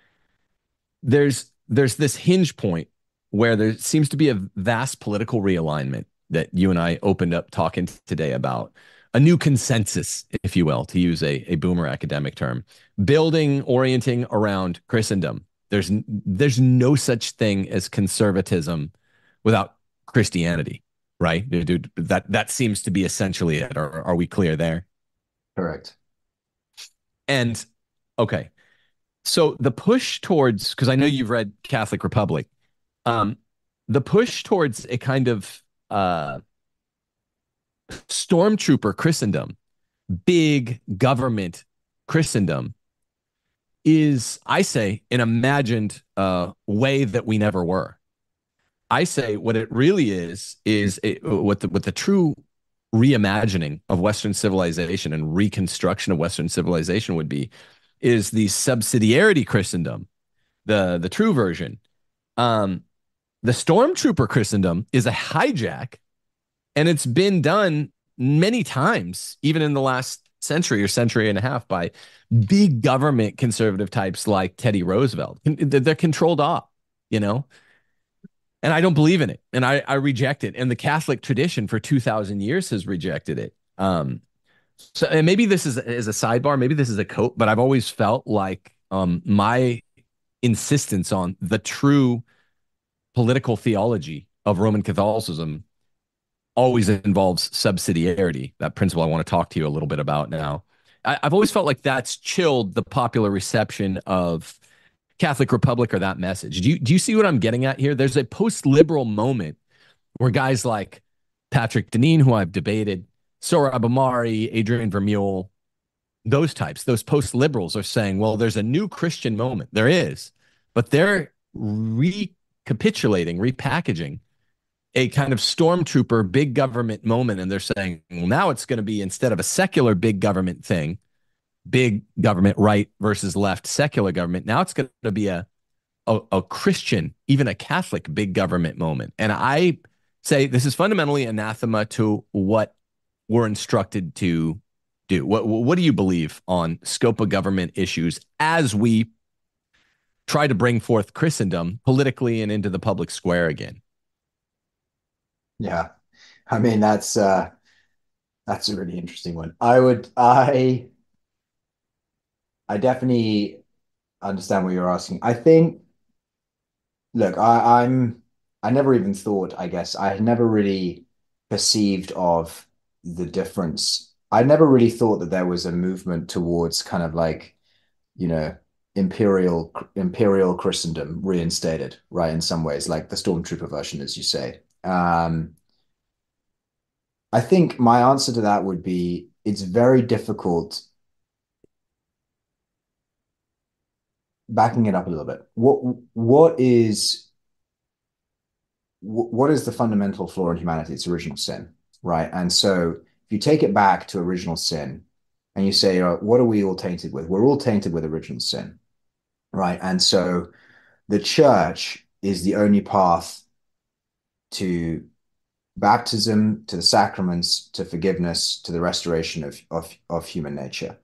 there's this hinge point where there seems to be a vast political realignment that you and I opened up talking today about a new consensus, if you will, to use a boomer academic term, building, orienting around Christendom. There's no such thing as conservatism without Christianity, right? Dude, that seems to be essentially it. Are we clear there? Correct. And okay, so the push towards because I know you've read Catholic Republic, um, the push towards a kind of stormtrooper Christendom, big government Christendom, is, I say, an imagined way that we never were. I say what it really is what the true reimagining of Western civilization and reconstruction of Western civilization would be is the subsidiarity Christendom, the true version. Um, the stormtrooper Christendom is a hijack, and it's been done many times, even in the last century or century and a half, by big government conservative types like Teddy Roosevelt. They're controlled off, you know? And I don't believe in it. And I reject it. And the Catholic tradition for 2,000 years has rejected it. So and maybe this is a sidebar, maybe this is a coat, but I've always felt like my insistence on the true political theology of Roman Catholicism always involves subsidiarity, that principle I want to talk to you a little bit about now. I've always felt like that's chilled the popular reception of Catholic Republic or that message. Do you see what I'm getting at here? There's a post-liberal moment where guys like Patrick Deneen, who I've debated, Sohrab Ahmari, Adrian Vermeule, those types, those post-liberals are saying, well, there's a new Christian moment. There is, but they're recapitulating, repackaging a kind of stormtrooper big government moment. And they're saying, well, now it's going to be, instead of a secular big government thing, big government, right versus left, secular government, now it's going to be a Christian, even a Catholic big government moment. And I say this is fundamentally anathema to what we're instructed to do. What do you believe on scope of government issues as we try to bring forth Christendom politically and into the public square again? Yeah. I mean, that's a really interesting one. I definitely understand what you're asking. I think, look, I never even thought, I guess, I had never really perceived of the difference. I never really thought that there was a movement towards kind of like, you know, imperial Christendom reinstated, right? In some ways, like the Stormtrooper version, as you say. I think my answer to that would be it's very difficult. Backing it up a little bit. What is the fundamental flaw in humanity? It's original sin, right? And so if you take it back to original sin and you say, what are we all tainted with? We're all tainted with original sin, right? And so the church is the only path to baptism, to the sacraments, to forgiveness, to the restoration of human nature.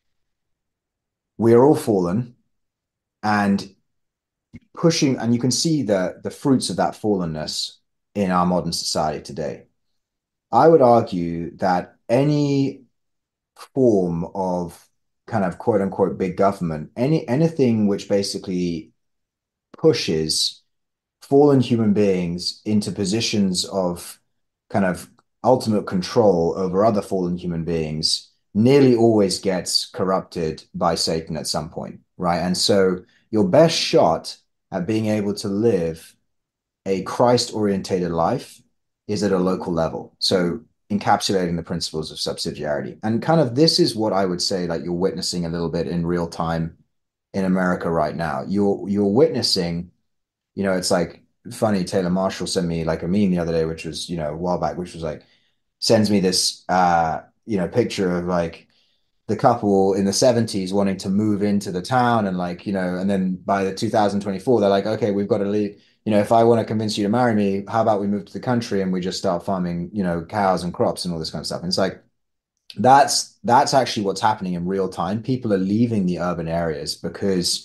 We are all fallen, and and you can see the fruits of that fallenness in our modern society today. I would argue that any form of kind of quote unquote big government, anything which basically pushes fallen human beings into positions of kind of ultimate control over other fallen human beings nearly always gets corrupted by Satan at some point, right? And so your best shot at being able to live a Christ orientated life is at a local level. So encapsulating the principles of subsidiarity. And kind of this is what I would say like you're witnessing a little bit in real time in America right now. You're witnessing, it's like funny, Taylor Marshall sent me like a meme the other day, which was, a while back, which was like sends me this picture of like the couple in the 70s wanting to move into the town and like, and then by the 2024, they're like, okay, we've got to leave. If I want to convince you to marry me, how about we move to the country and we just start farming, cows and crops and all this kind of stuff. And it's like that's actually what's happening in real time. People are leaving the urban areas because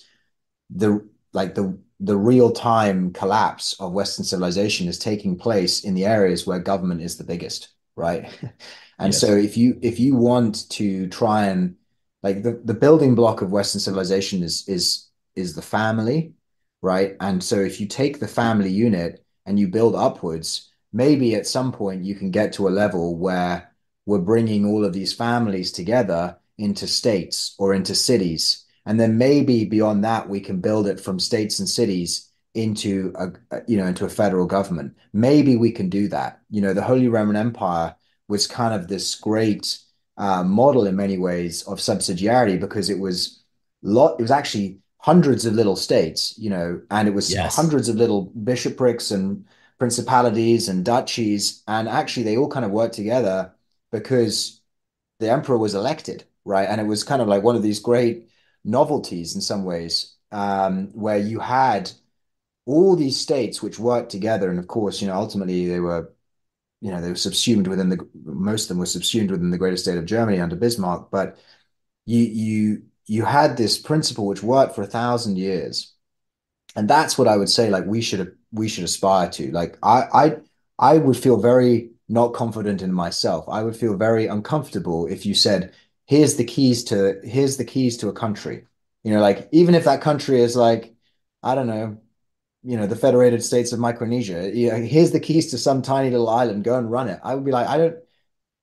the real time collapse of Western civilization is taking place in the areas where government is the biggest, right? And so Yes. if you want to try and like the building block of Western civilization is the family, right? And so if you take the family unit and you build upwards, maybe at some point you can get to a level where we're bringing all of these families together into states or into cities. And then maybe beyond that, we can build it from states and cities into into a federal government. Maybe we can do that. The Holy Roman Empire was kind of this great model in many ways of subsidiarity because it was actually hundreds of little states, and it was Yes. hundreds of little bishoprics and principalities and duchies, and actually they all kind of worked together because the emperor was elected, right? And it was kind of like one of these great novelties in some ways, where you had all these states which worked together, and of course, ultimately they were subsumed within most of them were subsumed within the greater state of Germany under Bismarck, but you had this principle which worked for 1,000 years, and that's what I would say like we should aspire to. Like I would feel very not confident in myself. I would feel very uncomfortable if you said, here's the keys to a country. Like even if that country is like, I don't know, the Federated States of Micronesia, here's the keys to some tiny little island, go and run it. I would be like, I don't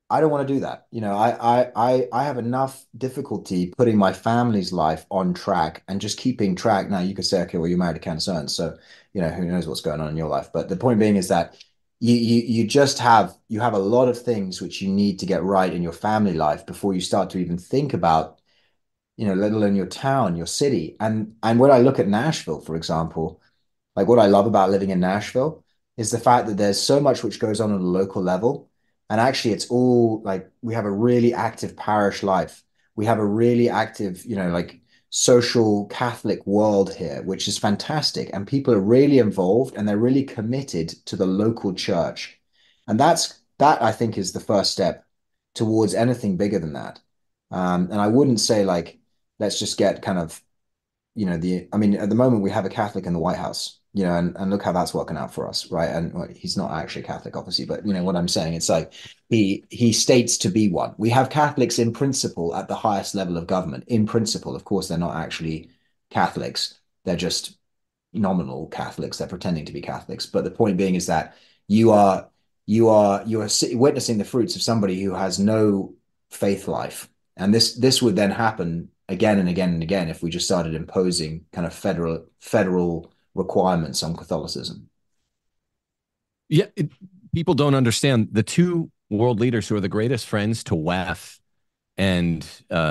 I don't want to do that. I have enough difficulty putting my family's life on track and just keeping track. Now you could say, okay, well, you're married to Cancer, so who knows what's going on in your life. But the point being is that you just have a lot of things which you need to get right in your family life before you start to even think about, let alone your town, your city. And when I look at Nashville, for example, like what I love about living in Nashville is the fact that there's so much which goes on a local level. And actually, it's all like we have a really active parish life. We have a really active, like social Catholic world here, which is fantastic. And people are really involved and they're really committed to the local church. And that I think is the first step towards anything bigger than that. And I wouldn't say like, let's just get kind of I mean, at the moment we have a Catholic in the White House, and look how that's working out for us, right? And well, he's not actually Catholic, obviously, but you know what I'm saying. It's like he states to be one. We have Catholics in principle at the highest level of government. In principle, of course, they're not actually Catholics. They're just nominal Catholics. They're pretending to be Catholics. But the point being is that you are you are witnessing the fruits of somebody who has no faith life, and this would then happen again and again and again if we just started imposing kind of federal requirements on Catholicism. Yeah, people don't understand the two world leaders who are the greatest friends to WEF and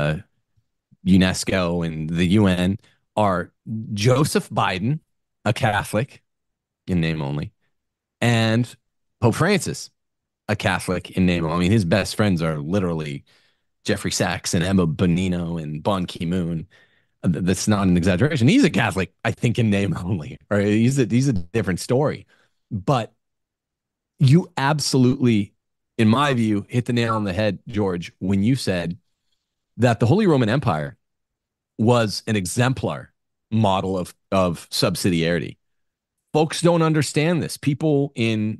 UNESCO and the UN are Joseph Biden, a Catholic in name only, and Pope Francis, a Catholic in name only. I mean, his best friends are literally Jeffrey Sachs and Emma Bonino and Ban Ki-moon. That's not an exaggeration. He's a Catholic, I think, in name only. Or he's a different story. But you absolutely, in my view, hit the nail on the head, George, when you said that the Holy Roman Empire was an exemplar model of subsidiarity. Folks don't understand this. People in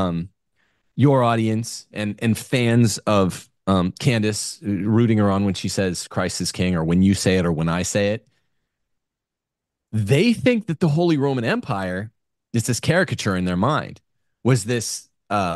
your audience and fans of Candace rooting her on when she says Christ is King, or when you say it, or when I say it, they think that the Holy Roman Empire is this caricature in their mind, was this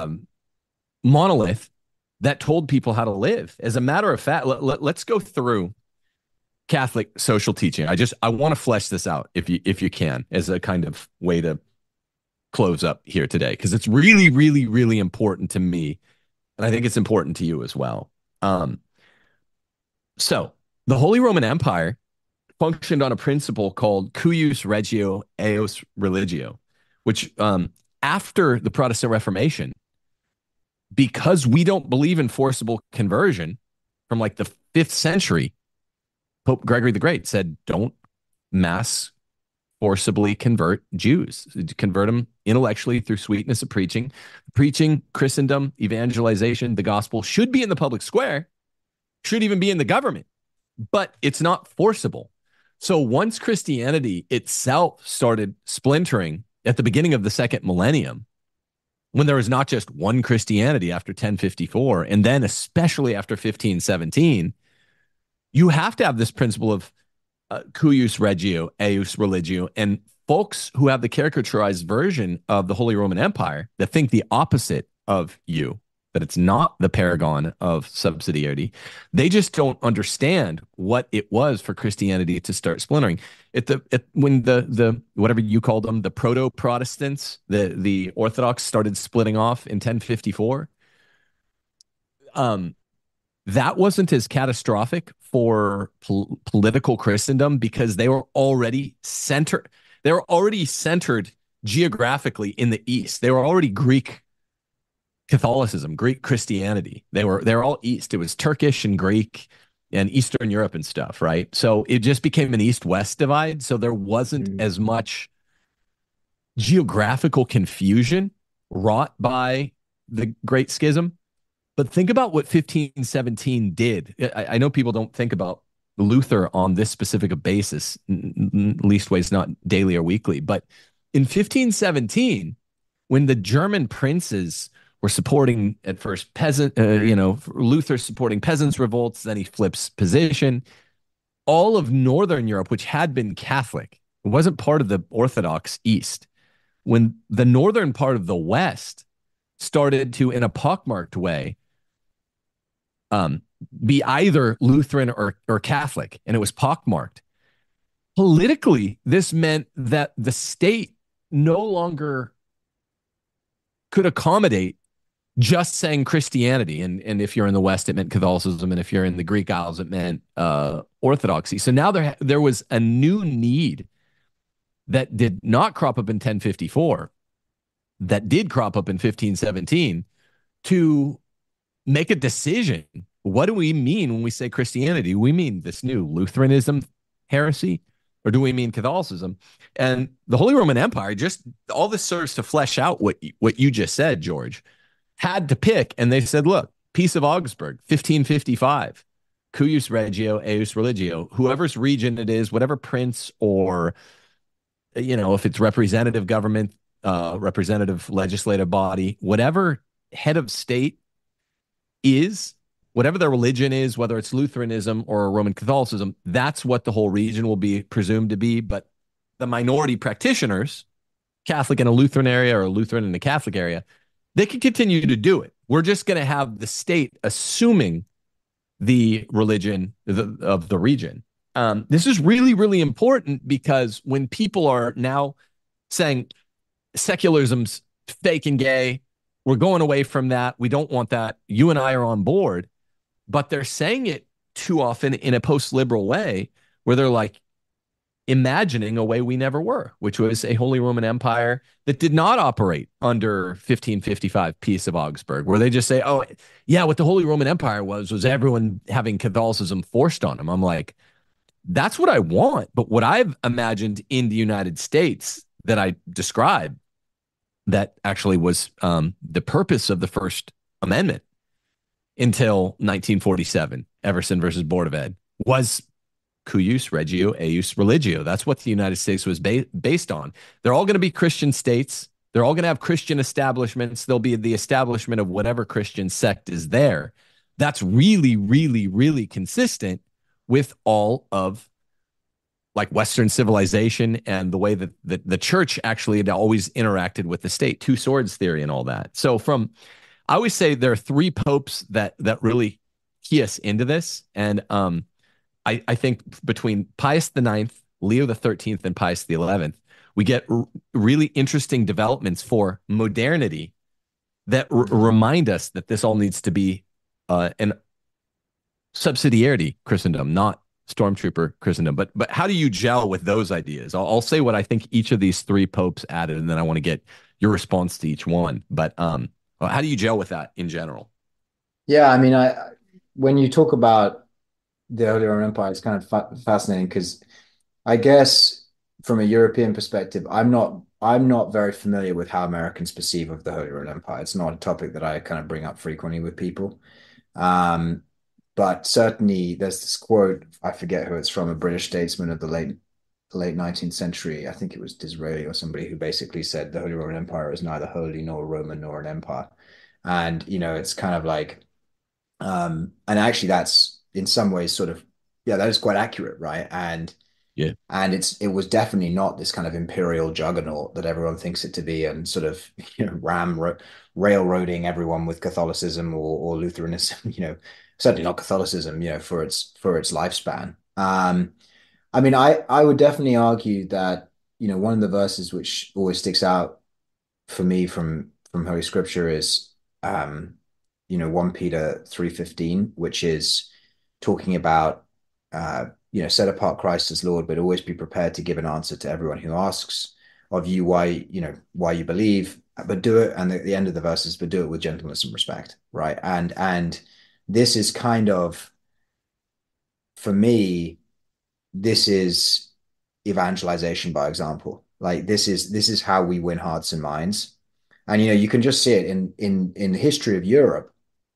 monolith that told people how to live. As a matter of fact, let's go through Catholic social teaching. I want to flesh this out if you can, as a kind of way to close up here today, because it's really, really, really important to me, and I think it's important to you as well. Um, so the Holy Roman Empire functioned on a principle called cuius regio, eius religio, which after the Protestant Reformation, because we don't believe in forcible conversion from like the 5th century, Pope Gregory the Great said, don't mass forcibly convert Jews, convert them intellectually through sweetness of preaching. Preaching, Christendom, evangelization, the gospel should be in the public square, should even be in the government, but it's not forcible. So once Christianity itself started splintering at the beginning of the second millennium, when there was not just one Christianity after 1054, and then especially after 1517, you have to have this principle of cuius regio, eius religio, and folks who have the caricaturized version of the Holy Roman Empire that think the opposite of you, that it's not the paragon of subsidiarity, they just don't understand what it was for Christianity to start splintering. When the whatever you called them, the proto Protestants, the Orthodox started splitting off in 1054. Um, that wasn't as catastrophic for political Christendom because they were already centered. They were already centered geographically in the East. They were already Greek Catholicism, Greek Christianity. They were all East. It was Turkish and Greek and Eastern Europe and stuff, right? So it just became an East-West divide. So there wasn't as much geographical confusion wrought by the Great Schism. But think about what 1517 did. I know people don't think about Luther on this specific basis, leastways not daily or weekly. But in 1517, when the German princes were supporting at first Luther supporting peasants' revolts, then he flips position. All of Northern Europe, which had been Catholic, it wasn't part of the Orthodox East. When the northern part of the West started to, in a pockmarked way, um, be either Lutheran or Catholic, and it was pockmarked. Politically, this meant that the state no longer could accommodate just saying Christianity. And if you're in the West, it meant Catholicism. And if you're in the Greek Isles, it meant Orthodoxy. So now there was a new need that did not crop up in 1054, that did crop up in 1517 to make a decision. What do we mean when we say Christianity? Do we mean this new Lutheranism heresy, or do we mean Catholicism? And the Holy Roman Empire, just all this serves to flesh out what you just said, George, had to pick. And they said, look, Peace of Augsburg, 1555, cuius regio, eius religio, whoever's region it is, whatever prince or, if it's representative government, representative legislative body, whatever head of state is, whatever their religion is, whether it's Lutheranism or Roman Catholicism, that's what the whole region will be presumed to be. But the minority practitioners, Catholic in a Lutheran area or Lutheran in a Catholic area, they can continue to do it. We're just going to have the state assuming the religion of the region. This is really, really important, because when people are now saying secularism's fake and gay, we're going away from that, we don't want that, you and I are on board, but they're saying it too often in a post-liberal way, where they're like imagining a way we never were, which was a Holy Roman Empire that did not operate under 1555 Peace of Augsburg, where they just say, oh, yeah, what the Holy Roman Empire was everyone having Catholicism forced on them. I'm like, that's what I want. But what I've imagined in the United States that I described, that actually was the purpose of the First Amendment until 1947, Everson versus Board of Ed, was cuius regio, eius religio. That's what the United States was based on. They're all going to be Christian states. They're all going to have Christian establishments. There'll be the establishment of whatever Christian sect is there. That's really, really, really consistent with all of like Western civilization and the way that the church actually had always interacted with the state, two swords theory and all that. So I always say there are three popes that really key us into this. And I think between Pius IX, Leo XIII, and Pius XI, we get really interesting developments for modernity that remind us that this all needs to be an subsidiarity Christendom, not stormtrooper Christendom. But how do you gel with those ideas? I'll say what I think each of these three popes added, and then I want to get your response to each one. But how do you gel with that in general? Yeah, I mean, when you talk about the Holy Roman Empire, it's kind of fascinating because I guess from a European perspective, I'm not very familiar with how Americans perceive of the Holy Roman Empire. It's not a topic that I kind of bring up frequently with people. Um, but certainly there's this quote, I forget who it's from, a British statesman of the late 19th century. I think it was Disraeli or somebody, who basically said the Holy Roman Empire is neither holy nor Roman nor an empire. And, it's kind of like, and actually that's in some ways sort of, yeah, that is quite accurate, right? Yeah. And it was definitely not this kind of imperial juggernaut that everyone thinks it to be, and sort of, railroading everyone with Catholicism or Lutheranism, certainly not Catholicism, for its lifespan. I mean, I would definitely argue that, one of the verses which always sticks out for me from Holy Scripture is 1 Peter 3:15, which is talking about set apart Christ as Lord, but always be prepared to give an answer to everyone who asks of you why you believe, but do it. And the end of the verse is, but do it with gentleness and respect, right? And this is kind of, for me, this is evangelization by example. Like this is how we win hearts and minds. And you can just see it in the history of Europe.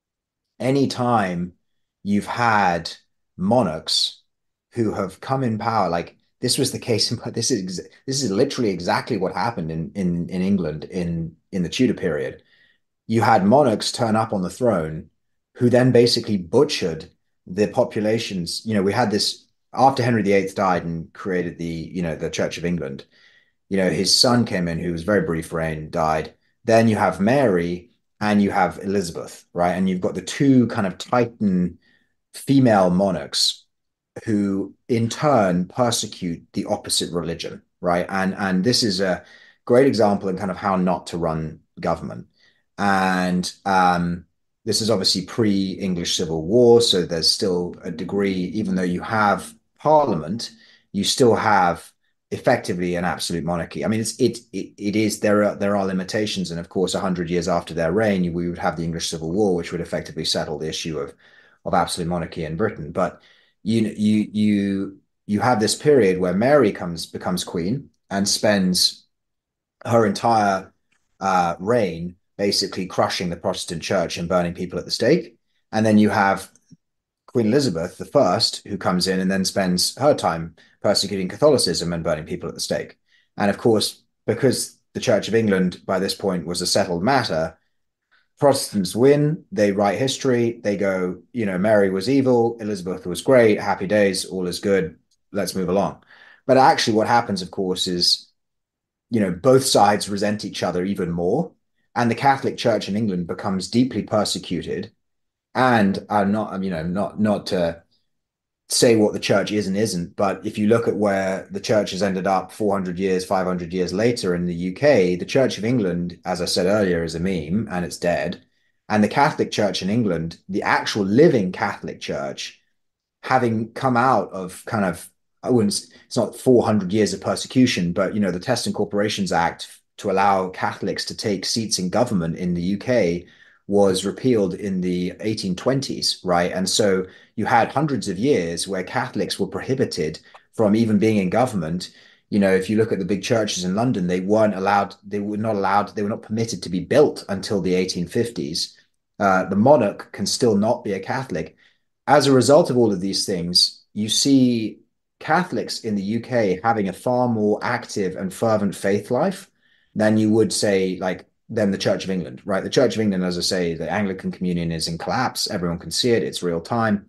Anytime you've had monarchs who have come in power, like this was the case this is literally exactly what happened in England in the Tudor period. You had monarchs turn up on the throne who then basically butchered the populations. We had this after Henry VIII died and created the Church of England. His son came in, who was very brief reign, died. Then you have Mary, and you have Elizabeth, right? And you've got the two kind of titan female monarchs who in turn persecute the opposite religion, right? And this is a great example in kind of how not to run government. And this is obviously pre-English Civil War, so there's still a degree, even though you have Parliament, you still have effectively an absolute monarchy. I mean, it is there are limitations, and of course, 100 years after their reign, we would have the English Civil War, which would effectively settle the issue of absolute monarchy in Britain. But you have this period where Mary becomes queen and spends her entire reign basically crushing the Protestant church and burning people at the stake. And then you have Queen Elizabeth the First, who comes in and then spends her time persecuting Catholicism and burning people at the stake. And of course, because the Church of England by this point was a settled matter, Protestants win, they write history, they go, Mary was evil, Elizabeth was great, happy days, all is good, let's move along. But actually, what happens, of course, is, both sides resent each other even more. And the Catholic Church in England becomes deeply persecuted. And I'm not, not to say what the church is and isn't, but if you look at where the church has ended up 400 years, 500 years later in the UK, the Church of England, as I said earlier, is a meme and it's dead. And the Catholic Church in England, the actual living Catholic Church, having come out of kind of, I wouldn't, it's not 400 years of persecution, but, the Test and Corporations Act to allow Catholics to take seats in government in the UK was repealed in the 1820s, right? And so you had hundreds of years where Catholics were prohibited from even being in government. If you look at the big churches in London, they were not permitted to be built until the 1850s. The monarch can still not be a Catholic. As a result of all of these things, you see Catholics in the UK having a far more active and fervent faith life than you would say, like, than the Church of England, right? The Church of England, as I say, the Anglican Communion is in collapse. Everyone can see it. It's real time.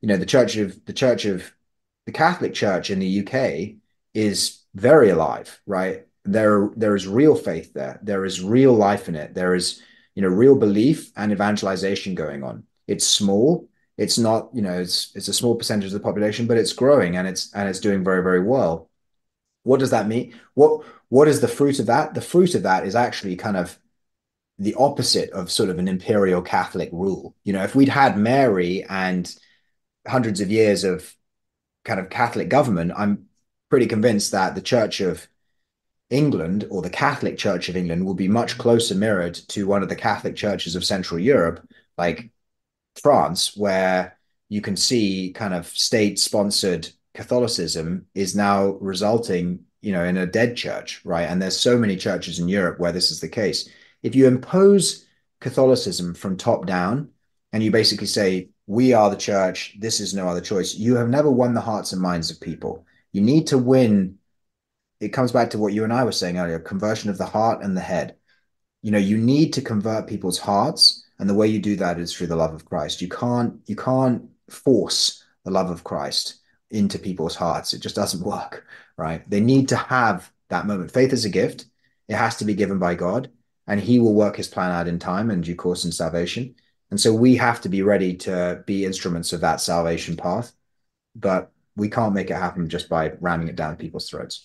The Catholic Church in the UK is very alive, right? There is real faith there. There is real life in it. There is, real belief and evangelization going on. It's small. It's not, it's a small percentage of the population, but it's growing and it's doing very, very well. What does that mean? What is the fruit of that? The fruit of that is actually kind of the opposite of sort of an imperial Catholic rule. If we'd had Mary and hundreds of years of kind of Catholic government, I'm pretty convinced that the Church of England or the Catholic Church of England will be much closer mirrored to one of the Catholic churches of Central Europe, like France, where you can see kind of state-sponsored Catholicism is now resulting, in a dead church, right? And there's so many churches in Europe where this is the case. If you impose Catholicism from top down and you basically say, we are the church, this is no other choice, you have never won the hearts and minds of people. You need to win. It comes back to what you and I were saying earlier, conversion of the heart and the head. You need to convert people's hearts, and the way you do that is through the love of Christ. You can't force the love of Christ into people's hearts. It just doesn't work, right? They need to have that moment. Faith is a gift. It has to be given by God, and he will work his plan out in time and due course in salvation. And so we have to be ready to be instruments of that salvation path, but we can't make it happen just by ramming it down people's throats.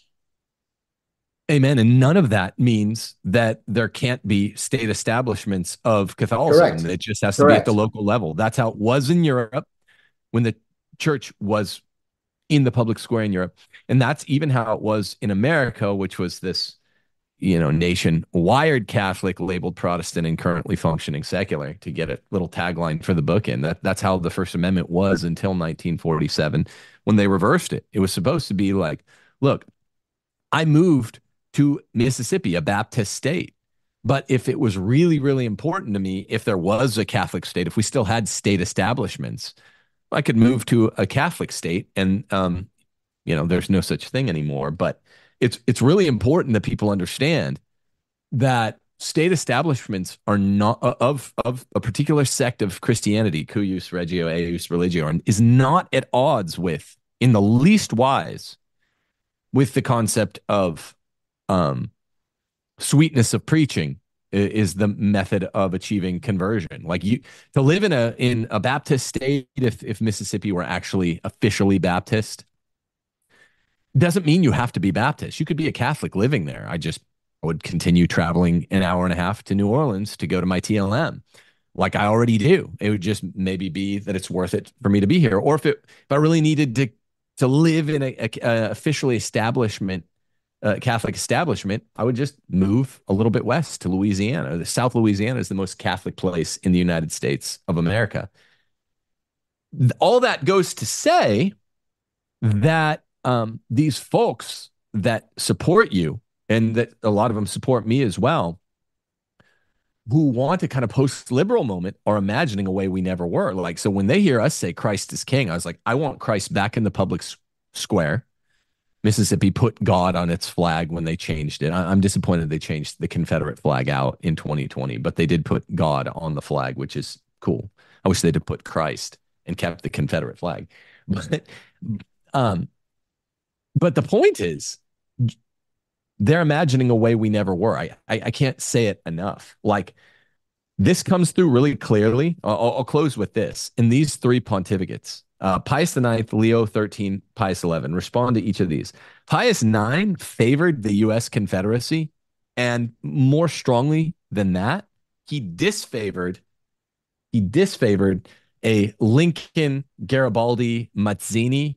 Amen. And none of that means that there can't be state establishments of Catholicism. Correct. It just has to be at the Correct. local level. That's how it was in Europe when the church was in the public square in Europe. And that's even how it was in America, which was this, nation wired Catholic, labeled Protestant, and currently functioning secular, to get a little tagline for the book in. That's how the First Amendment was until 1947 when they reversed it. It was supposed to be like, look, I moved to Mississippi, a Baptist state. But if it was really, really important to me, if there was a Catholic state, if we still had state establishments, I could move to a Catholic state, and there's no such thing anymore. But it's really important that people understand that state establishments are not of a particular sect of Christianity, cuius regio, eius religio, is not at odds with, in the least wise, with the concept of sweetness of preaching, is the method of achieving conversion. Like you to live in a Baptist state, if Mississippi were actually officially Baptist, doesn't mean you have to be Baptist. You could be a Catholic living there. I would continue traveling an hour and a half to New Orleans to go to my TLM, like I already do. It would just maybe be that it's worth it for me to be here, or if I really needed to live in a officially establishment Catholic establishment, I would just move a little bit west to Louisiana. The South Louisiana is the most Catholic place in the United States of America. All that goes to say that these folks that support you, and that a lot of them support me as well, who want a kind of post-liberal moment, are imagining a way we never were. Like, so when they hear us say Christ is king, I was like, I want Christ back in the public square. Mississippi put God on its flag when they changed it. I'm disappointed they changed the Confederate flag out in 2020, but they did put God on the flag, which is cool. I wish they'd have put Christ and kept the Confederate flag. But um, but the point is, they're imagining a way we never were. I can't say it enough. Like, this comes through really clearly. I'll close with this. In these three pontificates, Pius IX, Leo XIII, Pius XI, respond to each of these. Pius IX favored the U.S. Confederacy, and more strongly than that, he disfavored a Lincoln, Garibaldi, Mazzini,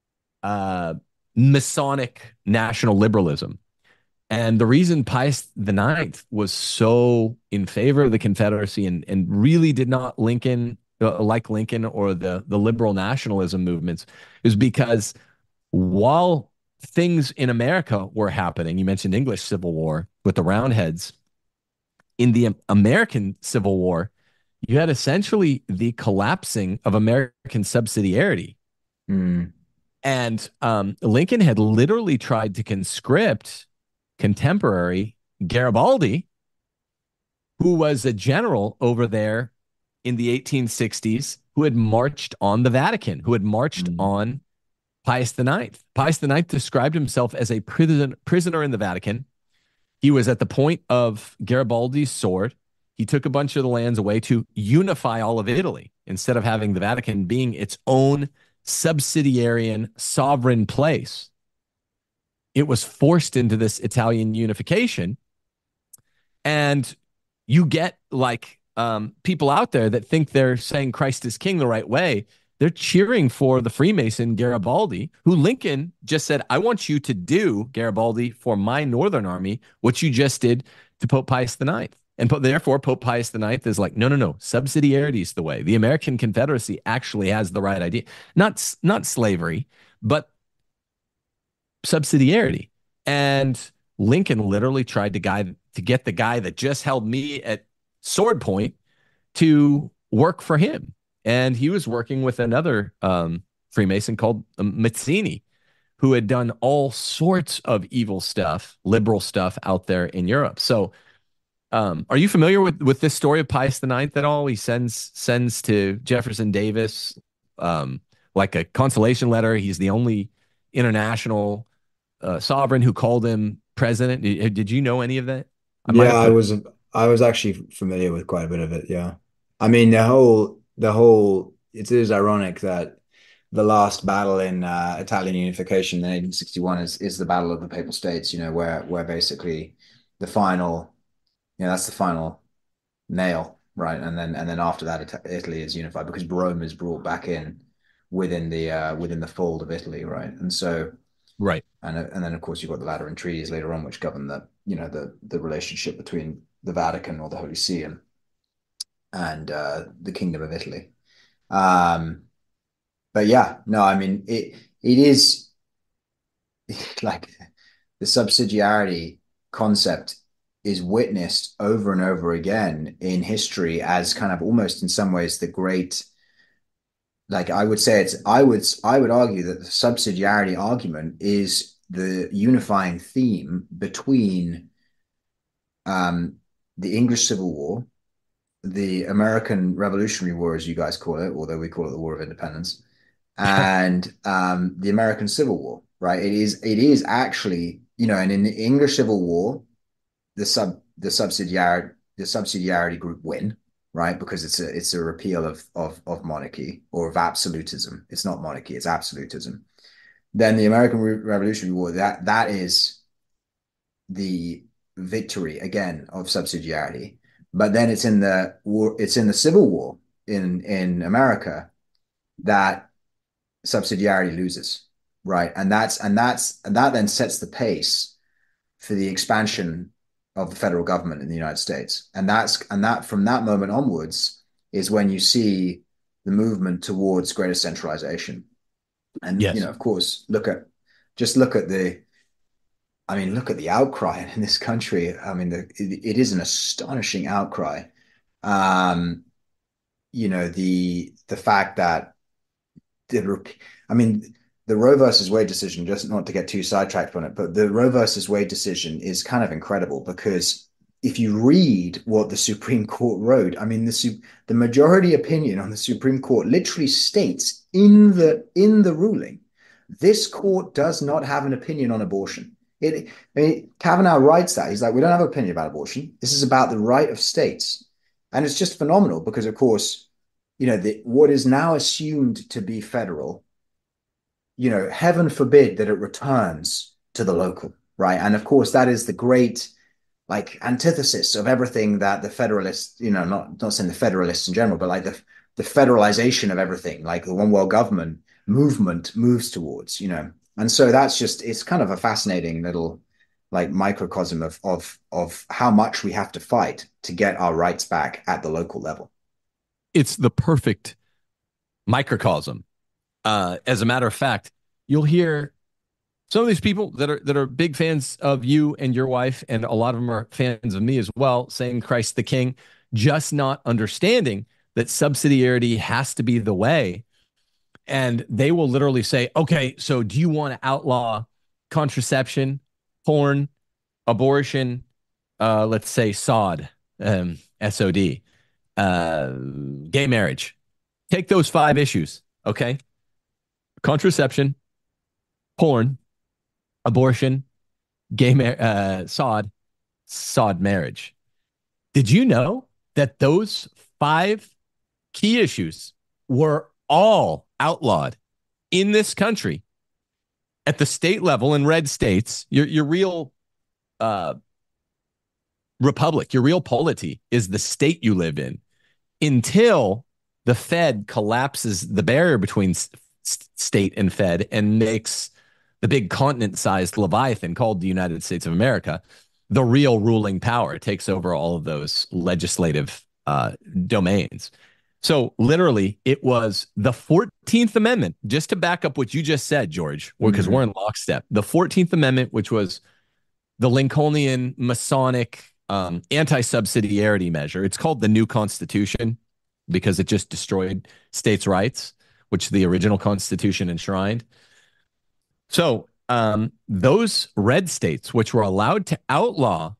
Masonic national liberalism. And the reason Pius IX was so in favor of the Confederacy, and really did not like Lincoln or the liberal nationalism movements, is because while things in America were happening, you mentioned English Civil War with the Roundheads. In the American Civil War, you had essentially the collapsing of American subsidiarity. Mm. And Lincoln had literally tried to conscript contemporary Garibaldi, who was a general over there in the 1860s, who had marched on the Vatican, who had marched on Pius IX. Pius IX described himself as a prisoner in the Vatican. He was at the point of Garibaldi's sword. He took a bunch of the lands away to unify all of Italy instead of having the Vatican being its own subsidiary sovereign place. It was forced into this Italian unification. And you get like people out there that think they're saying Christ is king the right way. They're cheering for the Freemason Garibaldi, who Lincoln just said, I want you to do, Garibaldi, for my Northern Army what you just did to Pope Pius IX. And therefore, Pope Pius IX is like, no. Subsidiarity is the way. The American Confederacy actually has the right idea. Not slavery, but subsidiarity. And Lincoln literally tried to get the guy that just held me at sword point to work for him. And he was working with another Freemason called Mazzini, who had done all sorts of evil stuff, liberal stuff out there in Europe. So are you familiar with this story of Pius IX at all? He sends to Jefferson Davis like a consolation letter. He's the only international sovereign who called him president. Did you know any of that? I might Yeah, have put. I was actually familiar with quite a bit of it. Yeah. I mean, the whole it is ironic that the last battle in Italian unification in 1861 is the Battle of the Papal States, where basically the final, that's the final nail, right? And then after that, Italy is unified because Rome is brought back in within the fold of Italy, right? And so, Right. and then of course you've got the Lateran treaties later on, which govern the relationship between the Vatican or the Holy See and the Kingdom of Italy. Um, but yeah, no, I mean it is like the subsidiarity concept is witnessed over and over again in history as kind of almost in some ways the great, like I would say it's I would argue that the subsidiarity argument is the unifying theme between um, the English Civil War, the American Revolutionary War, as you guys call it, although we call it the War of Independence, and the American Civil War, right? It is actually, and in the English Civil War, the subsidiarity the subsidiarity group win, right? Because it's a repeal of monarchy or of absolutism. It's not monarchy, it's absolutism. Then the American Revolutionary War, that is the victory again of subsidiarity. But then it's in the war, it's in the Civil War in America that subsidiarity loses, right? And that then sets the pace for the expansion of the federal government in the United States. And that from that moment onwards is when you see the movement towards greater centralization. And Yes. of course, look at the look at the outcry in this country. I mean, it is an astonishing outcry. Um, the fact that I mean, the Roe versus Wade decision, just not to get too sidetracked on it, but the Roe versus Wade decision is kind of incredible because if you read what the Supreme Court wrote, I mean, the majority opinion on the Supreme Court literally states in the ruling, this court does not have an opinion on abortion. Kavanaugh writes that he's like, we don't have an opinion about abortion. This is about the right of states, and it's just phenomenal because, of course, what is now assumed to be federal, heaven forbid that it returns to the local, right? And of course, that is the great like antithesis of everything that the federalists, not saying the federalists in general, but like the federalization of everything, like the one world government movement moves towards, And so it's kind of a fascinating little like microcosm of how much we have to fight to get our rights back at the local level. It's the perfect microcosm. As a matter of fact, you'll hear some of these people that are big fans of you and your wife, and a lot of them are fans of me as well, saying Christ the King, just not understanding that subsidiarity has to be the way. And they will literally say, okay, so do you want to outlaw contraception, porn, abortion, let's say SOD, SOD, gay marriage? Take those 5 issues, okay? Contraception, porn, abortion, sod marriage. Did you know that those 5 key issues were all outlawed in this country at the state level in red states? Your real republic, your real polity is the state you live in until the Fed collapses the barrier between state and Fed and makes the big continent-sized Leviathan called the United States of America the real ruling power. It takes over all of those legislative domains. So literally, it was the 14th Amendment, just to back up what you just said, George, because we're in lockstep. The 14th Amendment, which was the Lincolnian Masonic anti-subsidiarity measure. It's called the New Constitution because it just destroyed states' rights, which the original Constitution enshrined. So those red states, which were allowed to outlaw,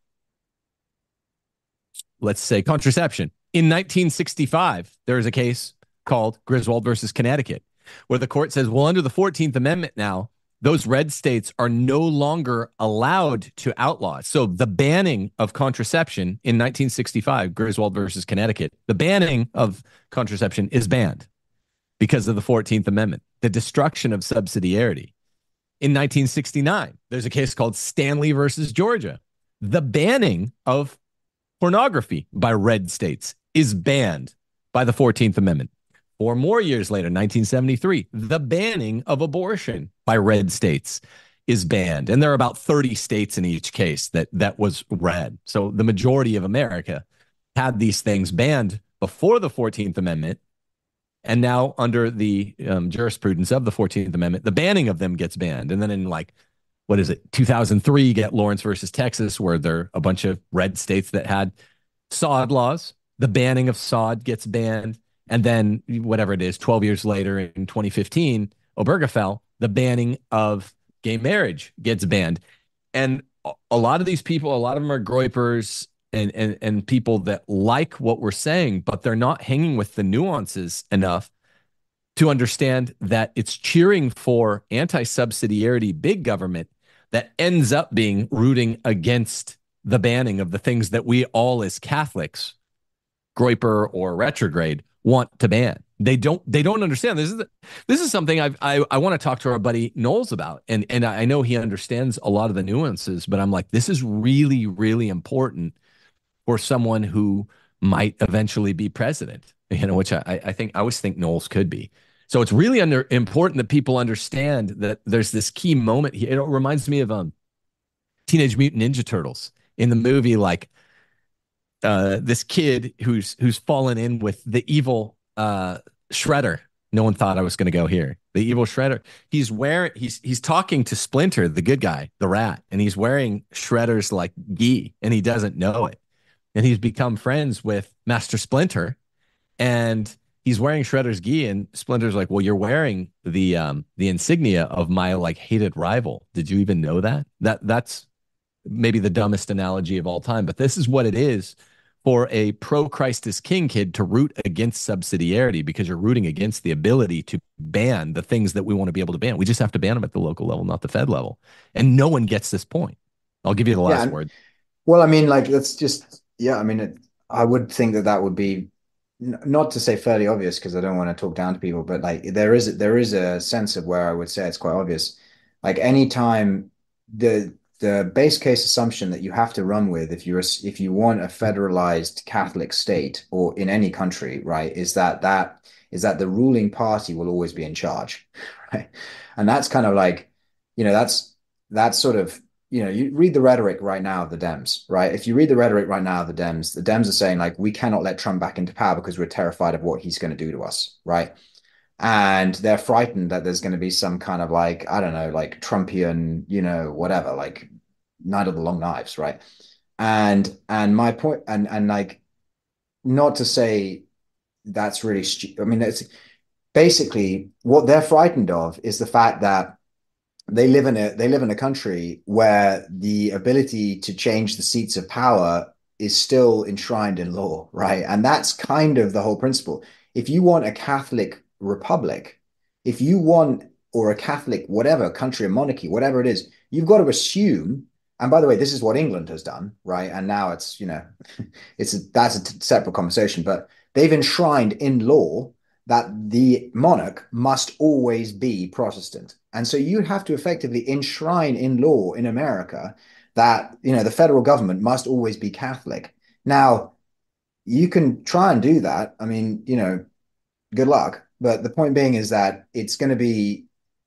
let's say, contraception, in 1965, there was a case called Griswold versus Connecticut, where the court says, well, under the 14th Amendment now, those red states are no longer allowed to outlaw. So the banning of contraception in 1965, Griswold versus Connecticut, the banning of contraception is banned because of the 14th Amendment, the destruction of subsidiarity. In 1969, there's a case called Stanley versus Georgia. The banning of pornography by red states is banned by the 14th Amendment. 4 more years later, 1973, the banning of abortion by red states is banned. And there are about 30 states in each case that was red. So the majority of America had these things banned before the 14th Amendment. And now under the jurisprudence of the 14th Amendment, the banning of them gets banned. And then in 2003, you get Lawrence versus Texas, where there are a bunch of red states that had SOD laws. The banning of SOD gets banned. And then whatever it is, 12 years later in 2015, Obergefell, the banning of gay marriage gets banned. And a lot of these people, a lot of them are groypers and people that like what we're saying, but they're not hanging with the nuances enough to understand that it's cheering for anti-subsidiarity big government that ends up being rooting against the banning of the things that we all as Catholics, Groyper or retrograde, want to ban. They don't understand. This is something I want to talk to our buddy Knowles about. And I know he understands a lot of the nuances, but I'm like, this is really, really important for someone who might eventually be president, which I think I always think Knowles could be. So it's really important that people understand that there's this key moment. It reminds me of Teenage Mutant Ninja Turtles in the movie, like this kid who's fallen in with the evil Shredder. No one thought I was going to go here. The evil Shredder. He's talking to Splinter, the good guy, the rat, and he's wearing Shredder's like gi, and he doesn't know it. And he's become friends with Master Splinter, and he's wearing Shredder's gi, and Splinter's like, "Well, you're wearing the insignia of my like hated rival. Did you even know that? That's maybe the dumbest analogy of all time, but this is what it is for a pro Christ is King kid to root against subsidiarity, because you're rooting against the ability to ban the things that we want to be able to ban. We just have to ban them at the local level, not the Fed level. And no one gets this point. I'll give you the Yeah. last word. Well, I mean, like that's just yeah. I mean, I would think that that would be not to say fairly obvious because I don't want to talk down to people, but like there is a sense of where I would say it's quite obvious. Like anytime the base case assumption that you have to run with if you want a federalized Catholic state or in any country, right, is that the ruling party will always be in charge, right? And that's kind of like, that's sort of you read the rhetoric right now of the Dems, right? If you read the rhetoric right now of the Dems are saying like, we cannot let Trump back into power because we're terrified of what he's going to do to us, right? And they're frightened that there's going to be some kind of like, I don't know, like Trumpian, whatever, like Night of the Long Knives, right? And my point, and like, not to say that's really stupid. I mean, it's basically what they're frightened of is the fact that they live in a country where the ability to change the seats of power is still enshrined in law, right? And that's kind of the whole principle. If you want a Catholic republic, if you want or a Catholic whatever country or monarchy, whatever it is, you've got to assume. And by the way, this is what England has done, right? And now that's a separate conversation, but they've enshrined in law that the monarch must always be Protestant. And so you have to effectively enshrine in law in America that, the federal government must always be Catholic. Now, you can try and do that. I mean, good luck. But the point being is that it's going to be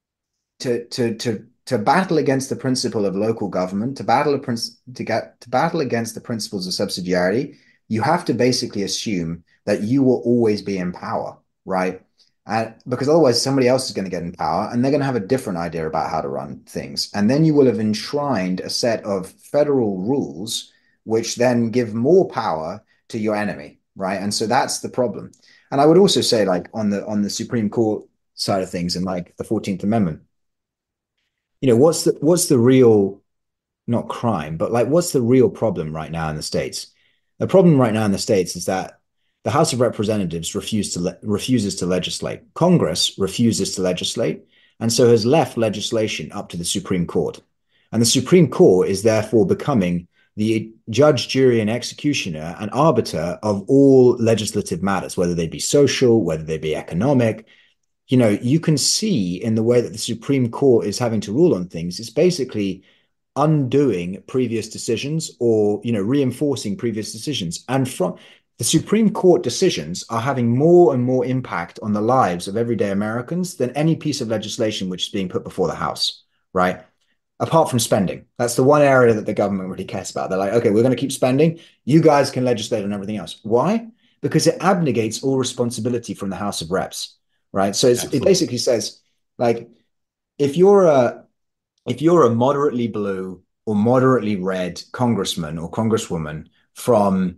to battle against the principle of local government, to battle against the principles of subsidiarity, you have to basically assume that you will always be in power, right? And because otherwise somebody else is going to get in power and they're going to have a different idea about how to run things. And then you will have enshrined a set of federal rules which then give more power to your enemy, right? And so that's the problem. And I would also say, like, on the Supreme Court side of things and like the 14th Amendment, what's the real, not crime, but like what's the real problem right now in the States? The problem right now in the States is that the House of Representatives refuses to legislate. Congress refuses to legislate, and so has left legislation up to the Supreme Court. And the Supreme Court is therefore becoming the judge, jury, and executioner and arbiter of all legislative matters, whether they be social, whether they be economic. You can see in the way that the Supreme Court is having to rule on things, it's basically undoing previous decisions or, reinforcing previous decisions. And from the Supreme Court decisions are having more and more impact on the lives of everyday Americans than any piece of legislation which is being put before the House, right? Apart from spending. That's the one area that the government really cares about. They're like, okay, we're going to keep spending. You guys can legislate on everything else. Why? Because it abnegates all responsibility from the House of Reps, right? So it basically says, like, if you're a moderately blue or moderately red congressman or congresswoman from,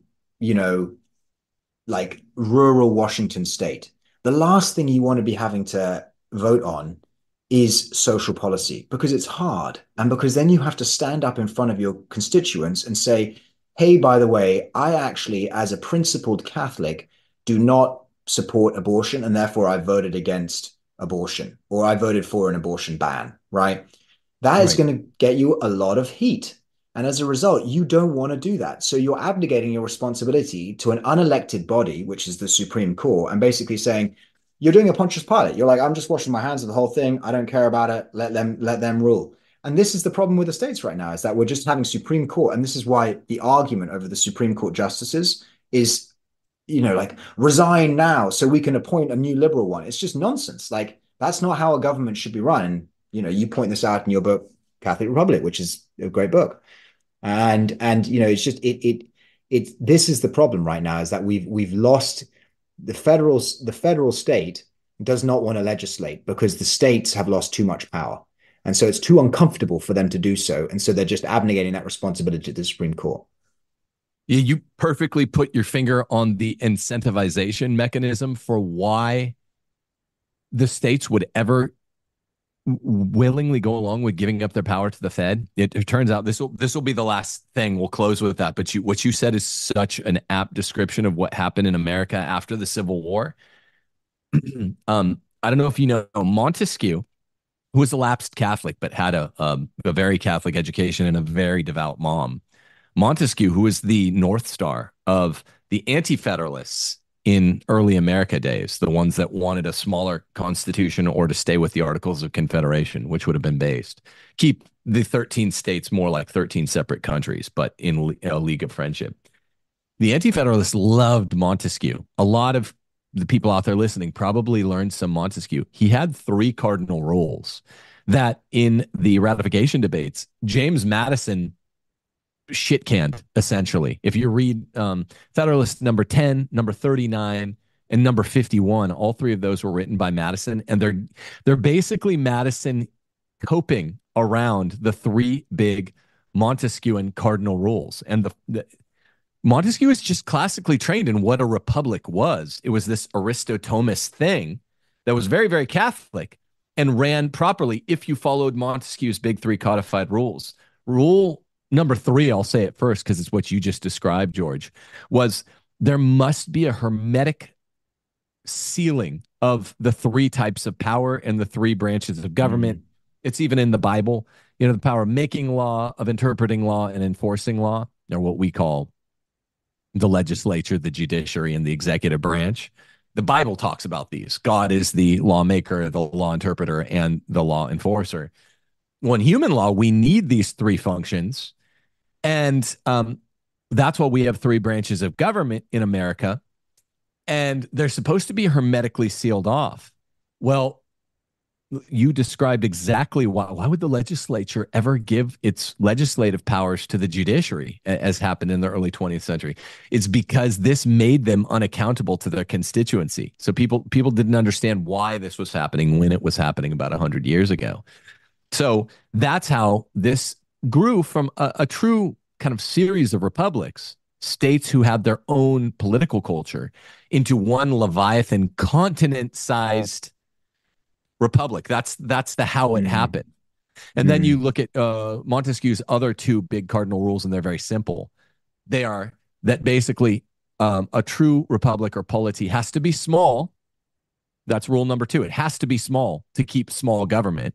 like rural Washington state, the last thing you want to be having to vote on is social policy because it's hard. And because then you have to stand up in front of your constituents and say, hey, by the way, I actually, as a principled Catholic, do not support abortion. And therefore I voted against abortion or I voted for an abortion ban, right? That is going to get you a lot of heat. And as a result, you don't want to do that. So you're abnegating your responsibility to an unelected body, which is the Supreme Court, and basically saying, you're doing a Pontius Pilate. You're like, I'm just washing my hands of the whole thing. I don't care about it. Let them rule. And this is the problem with the states right now, is that we're just having Supreme Court. And this is why the argument over the Supreme Court justices is, like, resign now so we can appoint a new liberal one. It's just nonsense. Like, that's not how a government should be run. And, you point this out in your book, Catholic Republic, which is a great book. And it's just it this is the problem right now, is that we've lost the federal state does not want to legislate because the states have lost too much power. And so it's too uncomfortable for them to do so. And so they're just abnegating that responsibility to the Supreme Court. You perfectly put your finger on the incentivization mechanism for why the states would ever willingly go along with giving up their power to the Fed. It turns out this will be the last thing. We'll close with that. But what you said is such an apt description of what happened in America after the Civil War. I don't know if you know Montesquieu, who was a lapsed Catholic but had a very Catholic education and a very devout mom. Montesquieu, who was the North Star of the Anti-Federalists in early America days, the ones that wanted a smaller constitution or to stay with the Articles of Confederation, which would have been based, keep the 13 states more like 13 separate countries, but in a league of friendship. The Anti-Federalists loved Montesquieu. A lot of the people out there listening probably learned some Montesquieu. He had 3 cardinal rules that in the ratification debates, James Madison shit canned, essentially. If you read Federalist number 10, number 39, and number 51, all 3 of those were written by Madison, and they're basically Madison coping around the 3 big Montesquieuan cardinal rules. And the Montesquieu is just classically trained in what a republic was. It was this Aristotomist thing that was very, very Catholic and ran properly if you followed Montesquieu's big 3 codified rules. Rule number 3, I'll say it first because it's what you just described, George, was there must be a hermetic sealing of the 3 types of power and the 3 branches of government. It's even in the Bible, the power of making law, of interpreting law, and enforcing law, or what we call the legislature, the judiciary, and the executive branch. The Bible talks about these. God is the lawmaker, the law interpreter, and the law enforcer. Well, in human law, we need these 3 functions. And that's why we have 3 branches of government in America. And they're supposed to be hermetically sealed off. Well, you described exactly why would the legislature ever give its legislative powers to the judiciary, as happened in the early 20th century? It's because this made them unaccountable to their constituency. So people didn't understand why this was happening when it was happening about 100 years ago. So that's how this grew from a true kind of series of republics, states who had their own political culture, into one Leviathan continent-sized republic. That's how it happened. And then you look at Montesquieu's other 2 big cardinal rules, and they're very simple. They are that basically a true republic or polity has to be small. That's rule number 2. It has to be small to keep small government.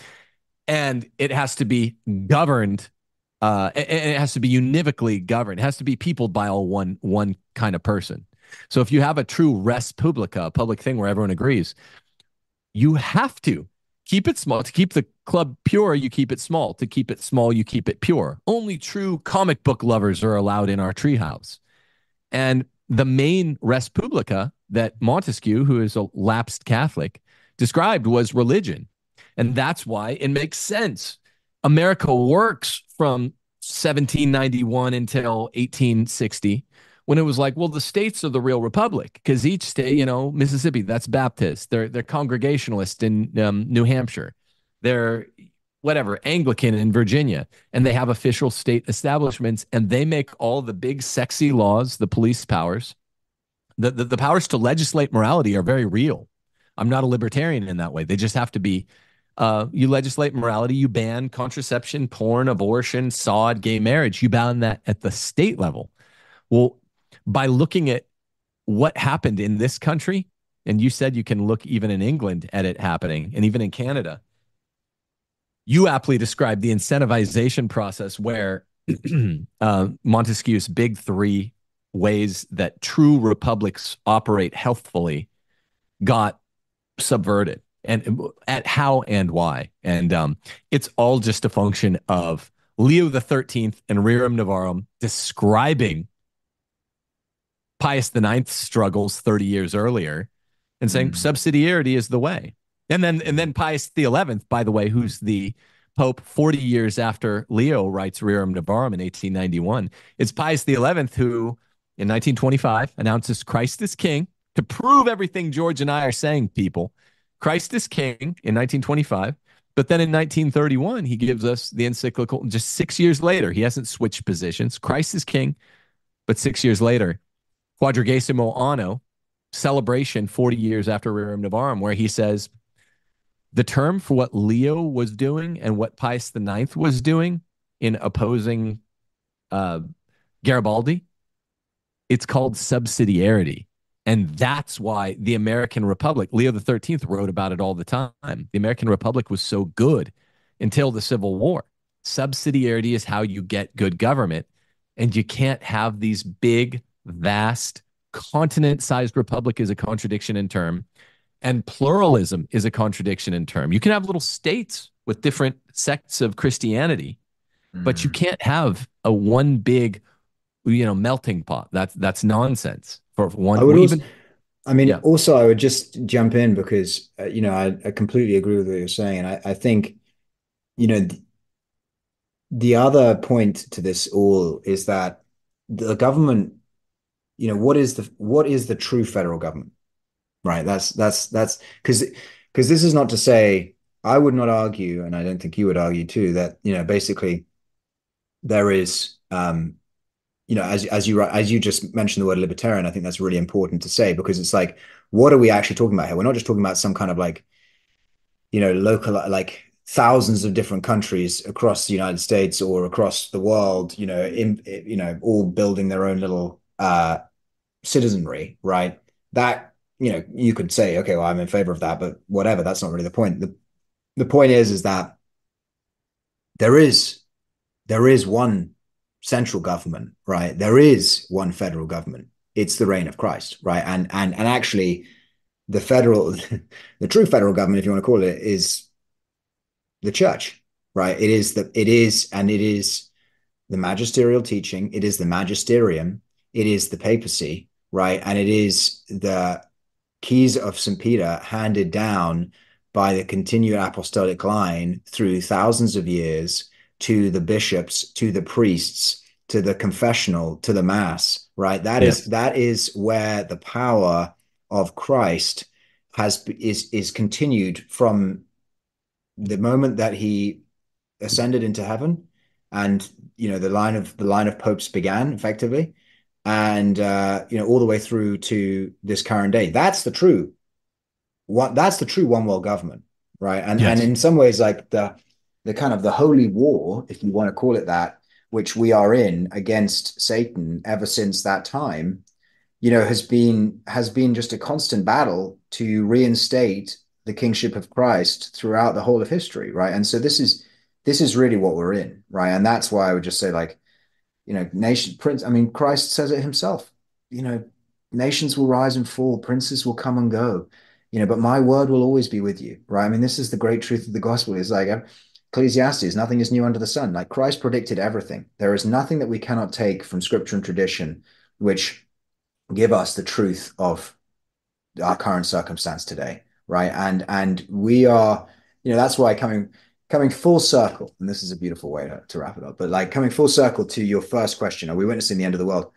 And it has to be governed, and it has to be univocally governed. It has to be peopled by all one kind of person. So if you have a true res publica, a public thing where everyone agrees, you have to keep it small. To keep the club pure, you keep it small. To keep it small, you keep it pure. Only true comic book lovers are allowed in our treehouse. And the main res publica that Montesquieu, who is a lapsed Catholic, described was religion. And that's why it makes sense. America works from 1791 until 1860, when it was like, well, the states are the real republic, because each state, Mississippi, that's Baptist. They're Congregationalist in New Hampshire. They're whatever, Anglican in Virginia. And they have official state establishments, and they make all the big sexy laws, the police powers. The powers to legislate morality are very real. I'm not a libertarian in that way. They just have to be. You legislate morality, you ban contraception, porn, abortion, sod, gay marriage. You ban that at the state level. Well, by looking at what happened in this country, and you said you can look even in England at it happening, and even in Canada, you aptly described the incentivization process where Montesquieu's big three ways that true republics operate healthfully got subverted, and at how and why. And it's all just a function of Leo the 13th and Rerum Novarum describing Pius the Ninth's struggles 30 years earlier and saying Mm. subsidiarity is the way. And then Pius the 11th, by the way, who's the Pope 40 years after Leo writes Rerum Novarum in 1891. It's Pius the 11th who, in 1925, announces Christ is King to prove everything George and I are saying, people. Christ is King in 1925. But then in 1931, he gives us the encyclical. Just 6 years later, he hasn't switched positions. Christ is King. But 6 years later, Quadragesimo Anno, celebration 40 years after Rerum Novarum, where he says the term for what Leo was doing and what Pius the Ninth was doing in opposing uh, Garibaldi, it's called subsidiarity. And that's why the American Republic, Leo the 13th wrote about it all the time. The American Republic was so good until the Civil War. Subsidiarity is how you get good government. And you can't have these big, vast, continent sized republic is a contradiction in term. And pluralism is a contradiction in term. You can have little states with different sects of Christianity, but you Mm. can't have a one big, melting pot. That's nonsense for I one. would Or also, even I mean, yeah, also, I would just jump in because, I completely agree with what you're saying. And I think, the other point to this all is that the government, what is the true federal government, right? That's because this is not to say I would not argue, and I don't think you would argue too, that, basically there is, as you just mentioned the word libertarian. I think that's really important to say because it's like, what are we actually talking about here? We're not just talking about some kind of like, local, like thousands of different countries across the United States or across the world, all building their own little citizenry, right? That, you could say, okay, well, I'm in favor of that, but whatever, that's not really the point. The point is that there is there is one central government, right? There is one federal government. It's the reign of Christ, right? And actually the federal the true federal government, if you want to call it, is the church, right? It is the magisterial teaching, it is the magisterium, it is the papacy, right? And it is the keys of St. Peter handed down by the continued apostolic line through thousands of years to the bishops, to the priests, to the confessional, to the mass, right? That is yes, that is where the power of Christ is continued from the moment that he ascended into heaven, and the line of popes began effectively, and all the way through to this current day. That's the true one world government, right? And yes, in some ways, like the kind of the holy war, if you want to call it that, which we are in against Satan ever since that time, has been just a constant battle to reinstate the kingship of Christ throughout the whole of history, right? And so this is really what we're in, right? And that's why I would just say, like, nation prince. I mean, Christ says it himself. You know, nations will rise and fall, princes will come and go. But my word will always be with you, right? I mean, this is the great truth of the gospel. Is like Ecclesiastes, nothing is new under the sun. Like Christ predicted everything. There is nothing that we cannot take from scripture and tradition, which give us the truth of our current circumstance today, right? And we are, that's why coming full circle, and this is a beautiful way to wrap it up, but like coming full circle to your first question, are we witnessing the end of the world?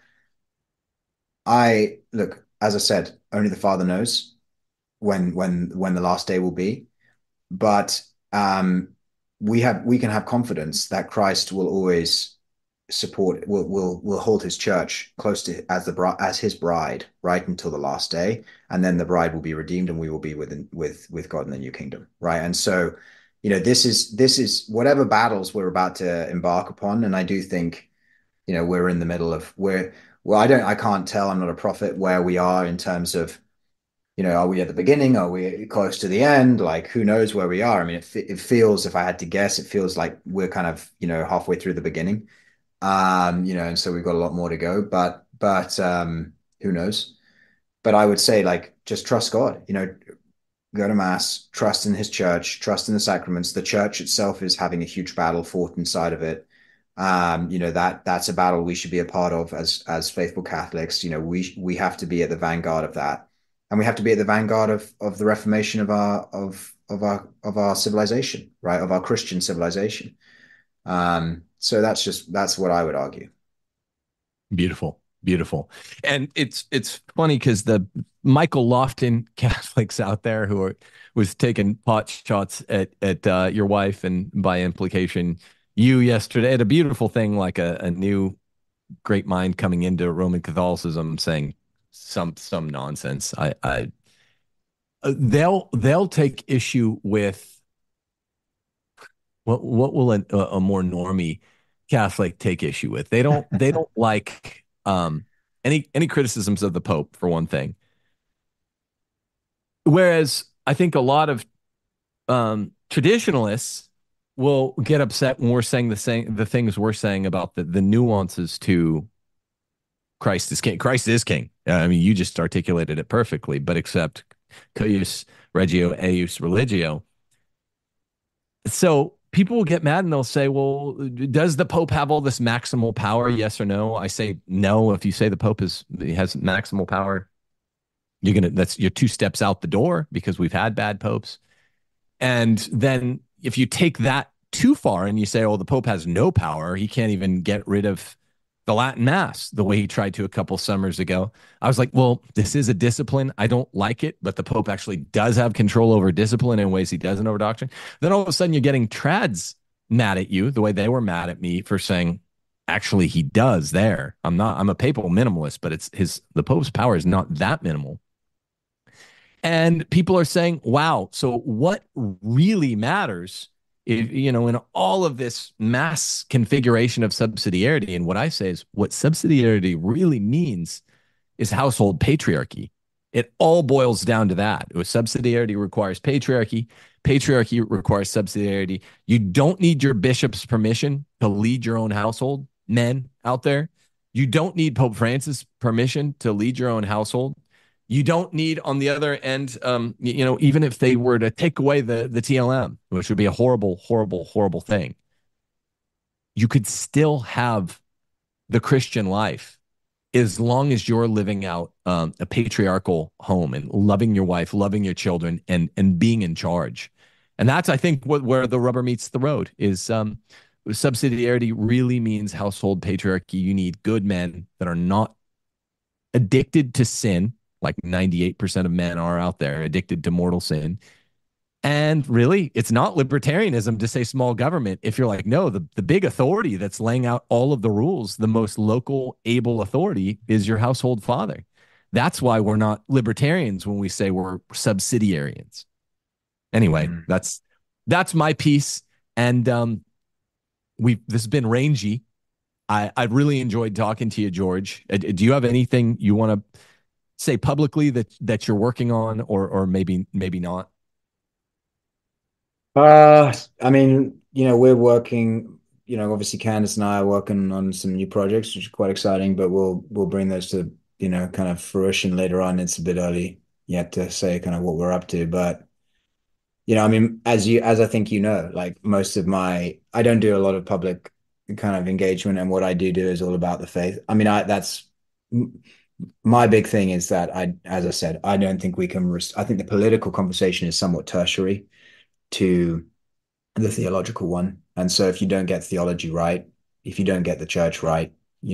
I look, as I said, only the Father knows when the last day will be, but we can have confidence that Christ will always will hold his church close to as his bride right until the last day, and then the bride will be redeemed and we will be with God in the new kingdom, right? And so, this is whatever battles we're about to embark upon. And I do think, we're in the middle of where, well, I can't tell, I'm not a prophet, where we are in terms of, are we at the beginning, are we close to the end? Like, who knows where we are? I mean, it feels, if I had to guess, it feels like we're kind of, halfway through the beginning. And so we've got a lot more to go, but who knows? But I would say like just trust God, go to mass, trust in his church, trust in the sacraments. The church itself is having a huge battle fought inside of it. That's a battle we should be a part of as faithful Catholics. We have to be at the vanguard of that. And we have to be at the vanguard of the reformation of our civilization, right? Of our Christian civilization. So that's what I would argue. Beautiful, beautiful. And it's funny because the Michael Lofton Catholics out there was taking pot shots at your wife and by implication you yesterday had a beautiful thing like a new great mind coming into Roman Catholicism saying some nonsense. I they'll take issue with what will a more normie Catholic take issue with? They don't like any criticisms of the Pope for one thing. Whereas I think a lot of traditionalists will get upset when we're saying the things we're saying about the nuances to Christ is king. Christ is king. I mean, you just articulated it perfectly, but except cuius regio eius religio. So people will get mad and they'll say, well, does the Pope have all this maximal power? Yes or no? I say no. If you say the Pope has maximal power, you're two steps out the door because we've had bad popes. And then if you take that too far and you say, oh, the Pope has no power, he can't even get rid of the Latin Mass the way he tried to a couple summers ago. I was like, well, this is a discipline. I don't like it, but the Pope actually does have control over discipline in ways he doesn't over doctrine. Then all of a sudden you're getting trads mad at you the way they were mad at me for saying, actually, he does there. I'm a papal minimalist, but the Pope's power is not that minimal. And people are saying, wow, so what really matters in all of this mass configuration of subsidiarity? And what I say is what subsidiarity really means is household patriarchy. It all boils down to that. Subsidiarity requires patriarchy. Patriarchy requires subsidiarity. You don't need your bishop's permission to lead your own household, men out there. You don't need Pope Francis' permission to lead your own household. You don't need, on the other end, even if they were to take away the TLM, which would be a horrible, horrible, horrible thing, you could still have the Christian life as long as you're living out a patriarchal home and loving your wife, loving your children, and being in charge. And that's, I think, where the rubber meets the road is subsidiarity really means household patriarchy. You need good men that are not addicted to sin, like 98% of men are out there addicted to mortal sin. And really, it's not libertarianism to say small government. If you're like, no, the big authority that's laying out all of the rules, the most local, able authority is your household father. That's why we're not libertarians when we say we're subsidiarians. Anyway, Mm. that's my piece. And this has been rangy. I've really enjoyed talking to you, George. Do you have anything you want to say publicly that you're working on, or maybe not? I mean, we're working, obviously Candace and I are working on some new projects, which are quite exciting, but we'll bring those to, kind of fruition later on. It's a bit early yet to say kind of what we're up to, but I mean, as I think like I don't do a lot of public kind of engagement, and what I do is all about the faith. I mean, that's my big thing is that as I said, I don't think we can, I think the political conversation is somewhat tertiary to the theological one. And so if you don't get theology right, if you don't get the church right,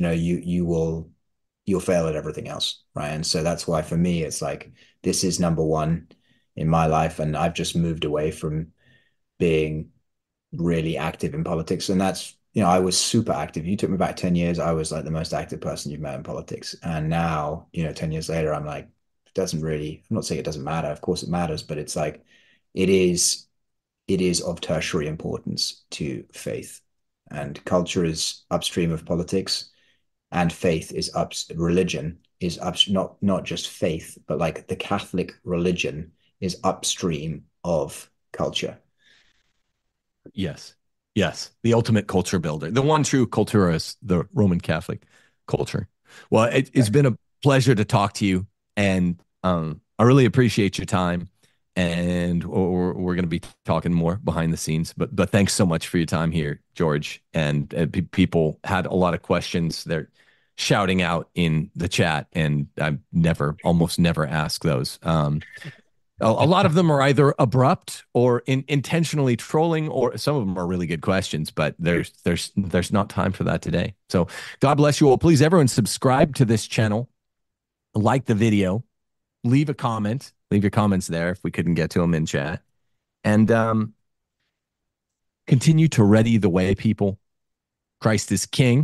you'll fail at everything else, right? And so that's why for me it's like this is number one in my life, and I've just moved away from being really active in politics. And that's, I was super active. You took me back 10 years, I was like the most active person you've met in politics. And now, 10 years later, I'm like, it doesn't really, I'm not saying it doesn't matter. Of course it matters, but it's like it is of tertiary importance to faith. And culture is upstream of politics, and faith is religion is not just faith, but like the Catholic religion is upstream of culture. Yes. Yes, the ultimate culture builder, the one true cultura is the Roman Catholic culture. Well, it's been a pleasure to talk to you, and I really appreciate your time. And we're going to be talking more behind the scenes. But thanks so much for your time here, George. And people had a lot of questions. They're shouting out in the chat, and I almost never ask those. A lot of them are either abrupt or intentionally trolling, or some of them are really good questions, but there's not time for that today. So God bless you all. Please, everyone, subscribe to this channel, like the video, leave a comment, leave your comments there if we couldn't get to them in chat, and continue to ready the way, people. Christ is King,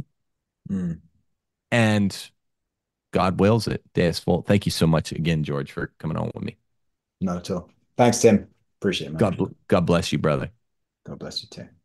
and God wills it. Day is full. Thank you so much again, George, for coming on with me. Not at all. Thanks, Tim. Appreciate it, man. God bless you, brother. God bless you too.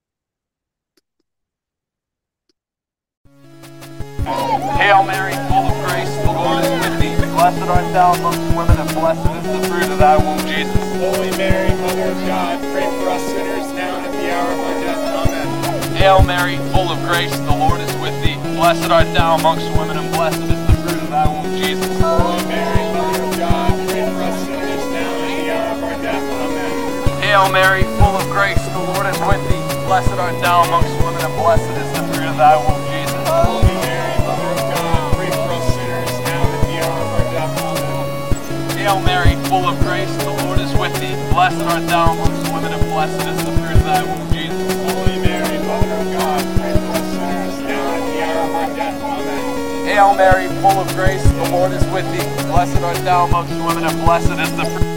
Hail Mary, full of grace, the Lord is with thee. Blessed art thou amongst women, and blessed is the fruit of thy womb, Jesus. Holy Mary, Mother of God, pray for us sinners now and at the hour of our death. Amen. Hail Mary, full of grace, the Lord is with thee. Blessed art thou amongst women, and blessed is the fruit of thy womb, Jesus. Holy Mary, Mother of God, pray for us sinners now and at the hour of our death. Amen. Hail Mary, full of grace, the Lord is with thee. Blessed art thou amongst women, and blessed is the fruit of thy womb, Jesus. Holy Mary, Mother of God, pray for us sinners now and at the hour of our death. Amen. Hail Mary, full of grace, the Lord is with thee. Blessed art thou amongst women, and blessed is the fruit of thy womb, Jesus. Holy Mary, Mother of God, pray for us sinners now and at the hour of our death. Amen. Hail Mary, full of grace, the Lord is with thee. Blessed art thou amongst women, and blessed is the fruit